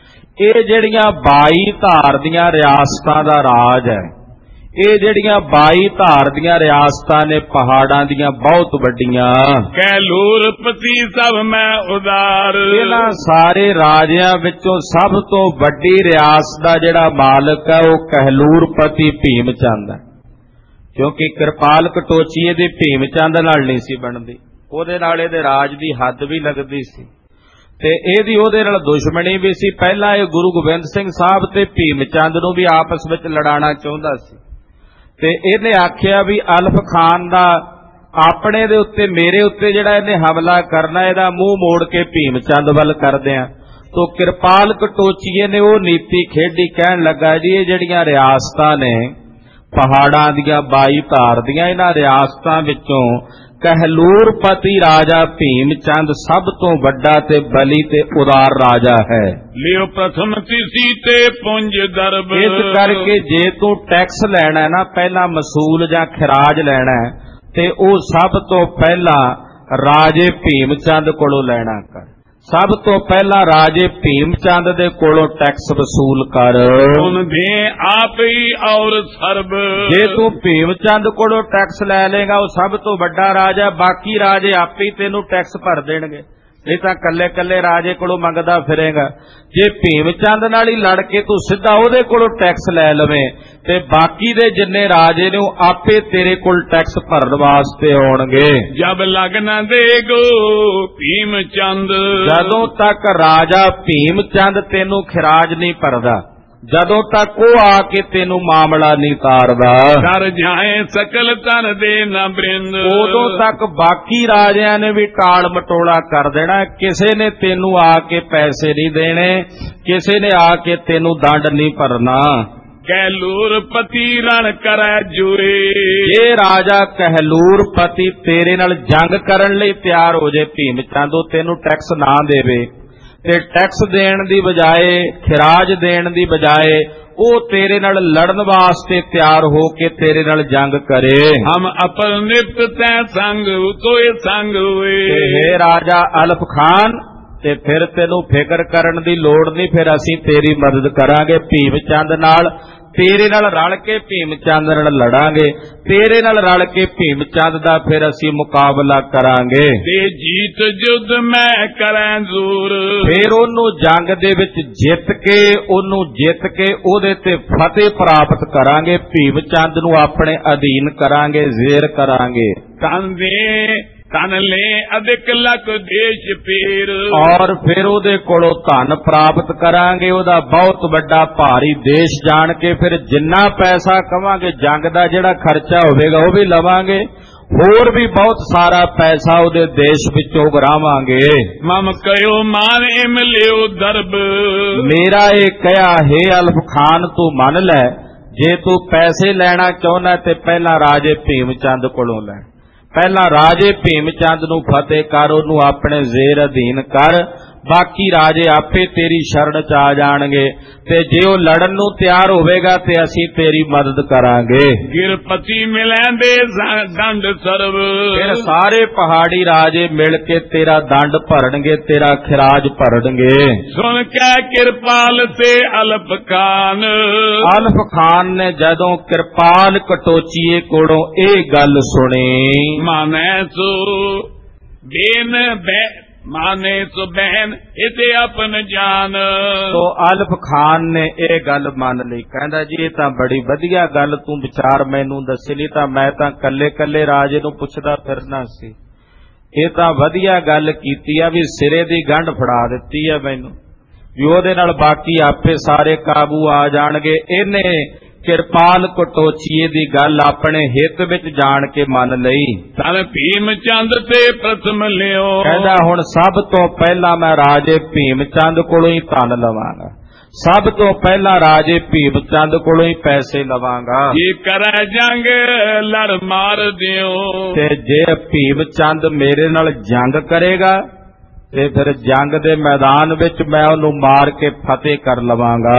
[SPEAKER 1] ਇਹ ਜਿਹੜੀਆਂ ਬਾਈ ਧਾਰ ਦੀਆਂ ਰਿਆਸਤਾਂ ਦਾ ਰਾਜ ਹੈ, ਇਹ ਜਿਹੜੀਆਂ ਬਾਈ ਧਾਰ ਦੀਆਂ ਰਿਆਸਤਾਂ ਨੇ ਪਹਾੜਾਂ ਦੀਆਂ ਬਹੁਤ ਵੱਡੀਆਂ।
[SPEAKER 2] ਕਹਿਲੂਰ ਪਤੀ ਸਭ ਮੈਂ ਉਦਾਰ।
[SPEAKER 1] ਇਹਨਾਂ ਸਾਰੇ ਰਾਜਿਆਂ ਵਿੱਚੋਂ ਸਭ ਤੋਂ ਵੱਡੀ ਰਿਆਸਤ ਦਾ ਜਿਹੜਾ ਮਾਲਕ ਹੈ ਉਹ ਕਹਿਲੂਰ ਪਤੀ ਭੀਮ ਚੰਦ ਹੈ। ਕਿਉਂਕਿ ਕਿਰਪਾਲ ਕਟੋਚੀਏ ਦੀ ਭੀਮ ਚੰਦ ਨਾਲ ਨਹੀਂ ਸੀ ਬਣਦੀ, ਉਹਦੇ ਨਾਲ ਇਹਦੇ ਰਾਜ ਦੀ ਹੱਦ ਵੀ ਲੱਗਦੀ ਸੀ ਤੇ ਇਹਦੀ ਉਹਦੇ ਨਾਲ ਦੁਸ਼ਮਣੀ ਵੀ ਸੀ। ਪਹਿਲਾਂ ਇਹ ਗੁਰੂ ਗੋਬਿੰਦ ਸਿੰਘ ਸਾਹਿਬ ਤੇ ਭੀਮ ਚੰਦ ਨੂੰ ਵੀ ਆਪਸ ਵਿੱਚ ਲੜਾਉਣਾ ਚਾਹੁੰਦਾ ਸੀ ਤੇ ਇਹਨੇ ਆਖਿਆ ਵੀ ਅਲਫ ਖਾਨ ਦਾ ਆਪਣੇ ਦੇ ਉੱਤੇ, ਮੇਰੇ ਉੱਤੇ ਜਿਹੜਾ ਇਹਨੇ ਹਮਲਾ ਕਰਨਾ, ਇਹਦਾ ਮੂੰਹ ਮੋੜ ਕੇ ਭੀਮ ਚੰਦ ਵੱਲ ਕਰਦੇ ਆ। ਤੋ ਕਿਰਪਾਲ ਕਟੋਚੀਏ ਨੇ ਉਹ ਨੀਤੀ ਖੇਡੀ, ਕਹਿਣ ਲੱਗਾ ਜੀ ਇਹ ਜਿਹੜੀਆਂ ਰਿਆਸਤਾਂ ਨੇ ਪਹਾੜਾਂ ਦੀਆਂ ਬਾਈ ਧਾਰ ਦੀਆਂ, ਇਹਨਾਂ ਰਿਆਸਤਾਂ ਵਿੱਚੋਂ ਕਹਿਲੂਰ ਪਤੀ ਰਾਜਾ ਭੀਮ ਚੰਦ ਸਭ ਤੋਂ ਵੱਡਾ ਤੇ ਬਲੀ ਤੇ ਉਦਾਰ ਰਾਜਾ ਹੈ।
[SPEAKER 2] ਲਿਓ ਪ੍ਰਥਮ ਤਿਸੀ ਤੇ ਪੁੰਜ ਦਰਬ।
[SPEAKER 1] ਇਸ ਕਰਕੇ ਜੇ ਤੂੰ ਟੈਕਸ ਲੈਣਾ ਨਾ, ਪਹਿਲਾਂ ਮਸੂਲ ਜਾਂ ਖਿਰਾਜ ਲੈਣਾ, ਤੇ ਉਹ ਸਭ ਤੋਂ ਪਹਿਲਾਂ ਰਾਜੇ ਭੀਮ ਚੰਦ ਕੋਲੋਂ ਲੈਣਾ ਕਰ। ਸਭ ਤੋਂ ਪਹਿਲਾਂ ਰਾਜੇ ਭੀਮ ਚੰਦ ਦੇ ਕੋਲੋਂ ਟੈਕਸ ਵਸੂਲ ਕਰ।
[SPEAKER 2] ਹੁਣ ਦੇ ਆਪ ਹੀ ਔਰ ਸਰਬ।
[SPEAKER 1] ਜੇ ਤੂੰ ਭੀਮ ਚੰਦ ਕੋਲੋਂ ਟੈਕਸ ਲੈ ਲੇਗਾ, ਉਹ ਸਭ ਤੋਂ ਵੱਡਾ ਰਾਜਾ, ਬਾਕੀ ਰਾਜੇ ਆਪੇ ਤੈਨੂੰ ਟੈਕਸ ਭਰ ਦੇਣਗੇ, ਨਹੀਂ ਤਾਂ ਕੱਲੇ ਕੱਲੇ ਰਾਜੇ ਕੋਲੋਂ ਮੰਗਦਾ ਫਿਰੇਗਾ। ਜੇ ਭੀਮ ਚੰਦ ਨਾਲ ਹੀ ਲੜ ਕੇ ਤੂੰ ਸਿੱਧਾ ਉਹਦੇ ਕੋਲੋਂ ਟੈਕਸ ਲੈ ਲਵੇਂ ਤੇ ਬਾਕੀ ਦੇ ਜਿੰਨੇ ਰਾਜੇ ਨੇ ਉਹ ਆਪੇ ਤੇਰੇ ਕੋਲ ਟੈਕਸ ਭਰਨ ਵਾਸਤੇ ਆਉਣਗੇ।
[SPEAKER 2] ਜਬ ਲਗਨਾ ਦੇਗੋ ਭੀਮ ਚੰਦ। ਜਦੋਂ
[SPEAKER 1] ਤੱਕ ਰਾਜਾ ਭੀਮ ਚੰਦ ਤੈਨੂੰ ਖਿਰਾਜ ਨਹੀਂ ਭਰਦਾ, ਜਦੋਂ ਤੱਕ ਉਹ ਆ ਕੇ ਤੈਨੂੰ ਮਾਮਲਾ ਨਹੀਂ ਤਾਰਦਾ,
[SPEAKER 2] ਕਰ ਜਾਏ ਸਕਲ ਤਨ ਦੇ ਨਾ ਬ੍ਰਿੰਦ,
[SPEAKER 1] ਉਦੋਂ ਤੱਕ ਬਾਕੀ ਰਾਜਿਆਂ ਨੇ ਵੀ ਟਾਲ ਮਟੋਲਾ ਕਰ ਦੇਣਾ। ਕਿਸੇ ਨੇ ਤੈਨੂੰ ਆ ਕੇ ਪੈਸੇ ਨਹੀਂ ਦੇਣੇ, ਕਿਸੇ ਨੇ ਆ ਕੇ ਤੈਨੂੰ ਦੰਡ ਨਹੀਂ ਭਰਨਾ।
[SPEAKER 2] ਕਹਿਲੂਰ ਪਤੀ ਰਣ ਕਰੈ ਜੁਏ।
[SPEAKER 1] ਇਹ ਰਾਜਾ ਕਹਿਲੂਰ ਪਤੀ ਤੇਰੇ ਨਾਲ ਜੰਗ ਕਰਨ ਲਈ ਤਿਆਰ ਹੋ ਜੇ, ਭੀਮ ਚੰਦ ਉਹ ਤੈਨੂੰ ਟੈਕਸ ਨਾ ਦੇਵੇ ਤੇ ਟੈਕਸ ਦੇਣ ਦੀ ਬਜਾਏ, ਖਿਰਾਜ ਦੇਣ ਦੀ ਬਜਾਏ ਉਹ ਤੇਰੇ ਨਾਲ ਲੜਨ ਵਾਸਤੇ ਤਿਆਰ ਹੋ ਕੇ ਤੇਰੇ ਨਾਲ ਜੰਗ ਕਰੇ।
[SPEAKER 2] ਹਮ ਅਪਰ ਨਿਪਟ ਤੈ ਸੰਗ ਤੋਏ ਸੰਗ ਹੋਏ।
[SPEAKER 1] ਹੇ ਰਾਜਾ ਅਲਫ ਖਾਨ, ਤੇ ਫਿਰ ਤੈਨੂੰ ਫਿਕਰ ਕਰਨ ਦੀ ਲੋੜ ਨਹੀਂ, ਫਿਰ ਅਸੀਂ ਤੇਰੀ ਮਦਦ ਕਰਾਂਗੇ। ਭੀਮ ਚੰਦ ਨਾਲ ਤੇਰੇ ਨਾਲ ਰਲ ਕੇ ਭੀਮ ਚੰਦ ਨਾਲ ਲੜਾਂਗੇ, ਤੇਰੇ ਨਾਲ ਰਲ ਕੇ ਭੀਮ ਚੰਦ ਦਾ ਫਿਰ ਅਸੀਂ ਮੁਕਾਬਲਾ ਕਰਾਂਗੇ।
[SPEAKER 2] ਤੇ ਜੀਤ ਜੁਦ ਮੈਂ ਕਰਾਂ ਜ਼ੂਰ,
[SPEAKER 1] ਫਿਰ ਉਹਨੂੰ ਜੰਗ ਦੇ ਵਿੱਚ ਜਿੱਤ ਕੇ, ਉਹਨੂੰ ਜਿੱਤ ਕੇ ਉਹਦੇ ਤੇ ਫਤਿਹ ਪ੍ਰਾਪਤ ਕਰਾਂਗੇ। ਭੀਮ ਚੰਦ ਨੂੰ ਆਪਣੇ ਅਧੀਨ ਕਰਾਂਗੇ, ਜ਼ੇਰ ਕਰਾਂਗੇ।
[SPEAKER 2] ਤਨ ਦੇ ਤਨ ਲੈ ਅਧਿਕ ਲੱਖ ਦੇਸ਼ ਪੀਰ,
[SPEAKER 1] ਔਰ ਫਿਰ ਉਹਦੇ ਕੋਲੋਂ ਧਨ ਪ੍ਰਾਪਤ ਕਰਾਂਗੇ, ਉਹਦਾ ਬਹੁਤ ਵੱਡਾ ਭਾਰੀ ਦੇਸ਼ ਜਾਣ ਕੇ ਫਿਰ ਜਿੰਨਾ ਪੈਸਾ ਕਵਾਂਗੇ ਜੰਗ ਦਾ ਜਿਹੜਾ ਖਰਚਾ ਹੋਵੇਗਾ ਉਹ ਵੀ ਲਵਾਂਗੇ, ਹੋਰ ਵੀ ਬਹੁਤ ਸਾਰਾ ਪੈਸਾ ਉਹਦੇ ਦੇਸ਼ ਵਿੱਚੋਂ ਗਰਾਵਾਂਗੇ।
[SPEAKER 2] ਮਮ ਕਯੋ ਮਾਨੇ ਮਿਲਿਓ ਦਰਬ,
[SPEAKER 1] ਮੇਰਾ ਇਹ ਕਹਿਆ ਹੈ ਅਲਫ ਖਾਨ ਤੂੰ ਮੰਨ ਲੈ, ਜੇ ਤੂੰ ਪੈਸੇ ਲੈਣਾ ਚਾਹੁੰਦਾ ਤੇ ਪਹਿਲਾਂ ਰਾਜੇ ਭੀਮ ਚੰਦ ਕੋਲੋਂ ਲੈ, ਪਹਿਲਾਂ ਰਾਜੇ ਭੀਮ ਚੰਦ ਨੂੰ ਫਤਿਹ ਕਰ, ਉਹਨੂੰ ਆਪਣੇ ਜ਼ੇਰ ਅਧੀਨ ਕਰ, ਬਾਕੀ ਰਾਜੇ ਆਪੇ ਤੇਰੀ ਸ਼ਰਨ ਚ ਆ ਜਾਣਗੇ। ਤੇ ਜੇ ਉਹ ਲੜਨ ਨੂੰ ਤਿਆਰ ਹੋਵੇਗਾ ਤੇ ਅਸੀਂ ਤੇਰੀ ਮਦਦ ਕਰਾਂਗੇ।
[SPEAKER 2] ਗਿਰਪਤੀ ਮਿਲੈਂਦੇ ਦੰਡ ਸਰਬ,
[SPEAKER 1] ਫਿਰ ਸਾਰੇ ਪਹਾੜੀ ਰਾਜੇ ਮਿਲ ਕੇ ਤੇਰਾ ਦੰਡ ਭਰਨਗੇ, ਤੇਰਾ ਖਿਰਾਜ ਭਰਨਗੇ।
[SPEAKER 2] ਸੁਣ ਕੇ ਕਿਰਪਾਲ ਤੇ ਅਲਫ ਖਾਨ,
[SPEAKER 1] ਅਲਫ ਖਾਨ ਨੇ ਜਦੋਂ ਕਿਰਪਾਲ ਕਟੋਚੀਏ ਕੋਲੋਂ ਇਹ ਗੱਲ ਸੁਣੀ,
[SPEAKER 2] ਮਾਨੇ ਸੋ ਬੇਨ ਬੈ ਮਾਨੇ ਸੋ ਬਹਿਨ ਇਤੇ ਆਪਨ ਜਾਨ,
[SPEAKER 1] ਤੋ ਅਲਫ ਖਾਨ ਨੇ ਇਹ ਗੱਲ ਮੰਨ ਲਈ। ਕਹਿੰਦਾ ਜੀ ਇਹ ਤਾਂ ਬੜੀ ਵਧੀਆ ਗੱਲ ਤੂੰ ਵਿਚਾਰ ਮੈਨੂੰ ਦੱਸੀ, ਨਹੀਂ ਤਾਂ ਮੈਂ ਤਾਂ ਕੱਲੇ ਕੱਲੇ ਰਾਜੇ ਨੂੰ ਪੁੱਛਦਾ ਫਿਰਨਾ ਸੀ। ਇਹ ਤਾਂ ਵਧੀਆ ਗੱਲ ਕੀਤੀ ਆ ਵੀ ਸਿਰੇ ਦੀ ਗੰਢ ਫੜਾ ਦਿੱਤੀ ਆ ਮੈਨੂੰ, ਵੀ ਉਹਦੇ ਨਾਲ ਬਾਕੀ ਆਪੇ ਸਾਰੇ ਕਾਬੂ ਆ ਜਾਣਗੇ। ਇਹਨੇ ਕਿਰਪਾਲ ਕਟੋਚੀਏ ਦੀ ਗੱਲ ਆਪਣੇ ਹਿੱਤ ਵਿੱਚ ਜਾਣ ਕੇ ਮੰਨ ਲਈ।
[SPEAKER 2] ਤਨ ਭੀਮ ਚੰਦ ਤੇ ਪ੍ਰਥਮ ਲਿਓ,
[SPEAKER 1] ਕਹਿੰਦਾ ਹੁਣ ਸਭ ਤੋਂ ਪਹਿਲਾਂ ਮੈਂ ਰਾਜੇ ਭੀਮ ਚੰਦ ਕੋਲੋਂ ਹੀ ਧਨ ਲਵਾਂਗਾ, ਸਭ ਤੋਂ ਪਹਿਲਾਂ ਰਾਜੇ ਭੀਮ ਚੰਦ ਕੋਲੋਂ ਹੀ ਪੈਸੇ ਲਵਾਂਗਾ।
[SPEAKER 2] ਜੇ ਕਰਾਂ ਜੰਗ ਲੜ ਮਾਰ ਦਿਓ,
[SPEAKER 1] ਤੇ ਜੇ ਭੀਮ ਚੰਦ ਮੇਰੇ ਨਾਲ ਜੰਗ ਕਰੇਗਾ ਤੇ ਫਿਰ ਜੰਗ ਦੇ ਮੈਦਾਨ ਵਿੱਚ ਮੈਂ ਉਹਨੂੰ ਮਾਰ ਕੇ ਫਤਿਹ ਕਰ ਲਵਾਂਗਾ।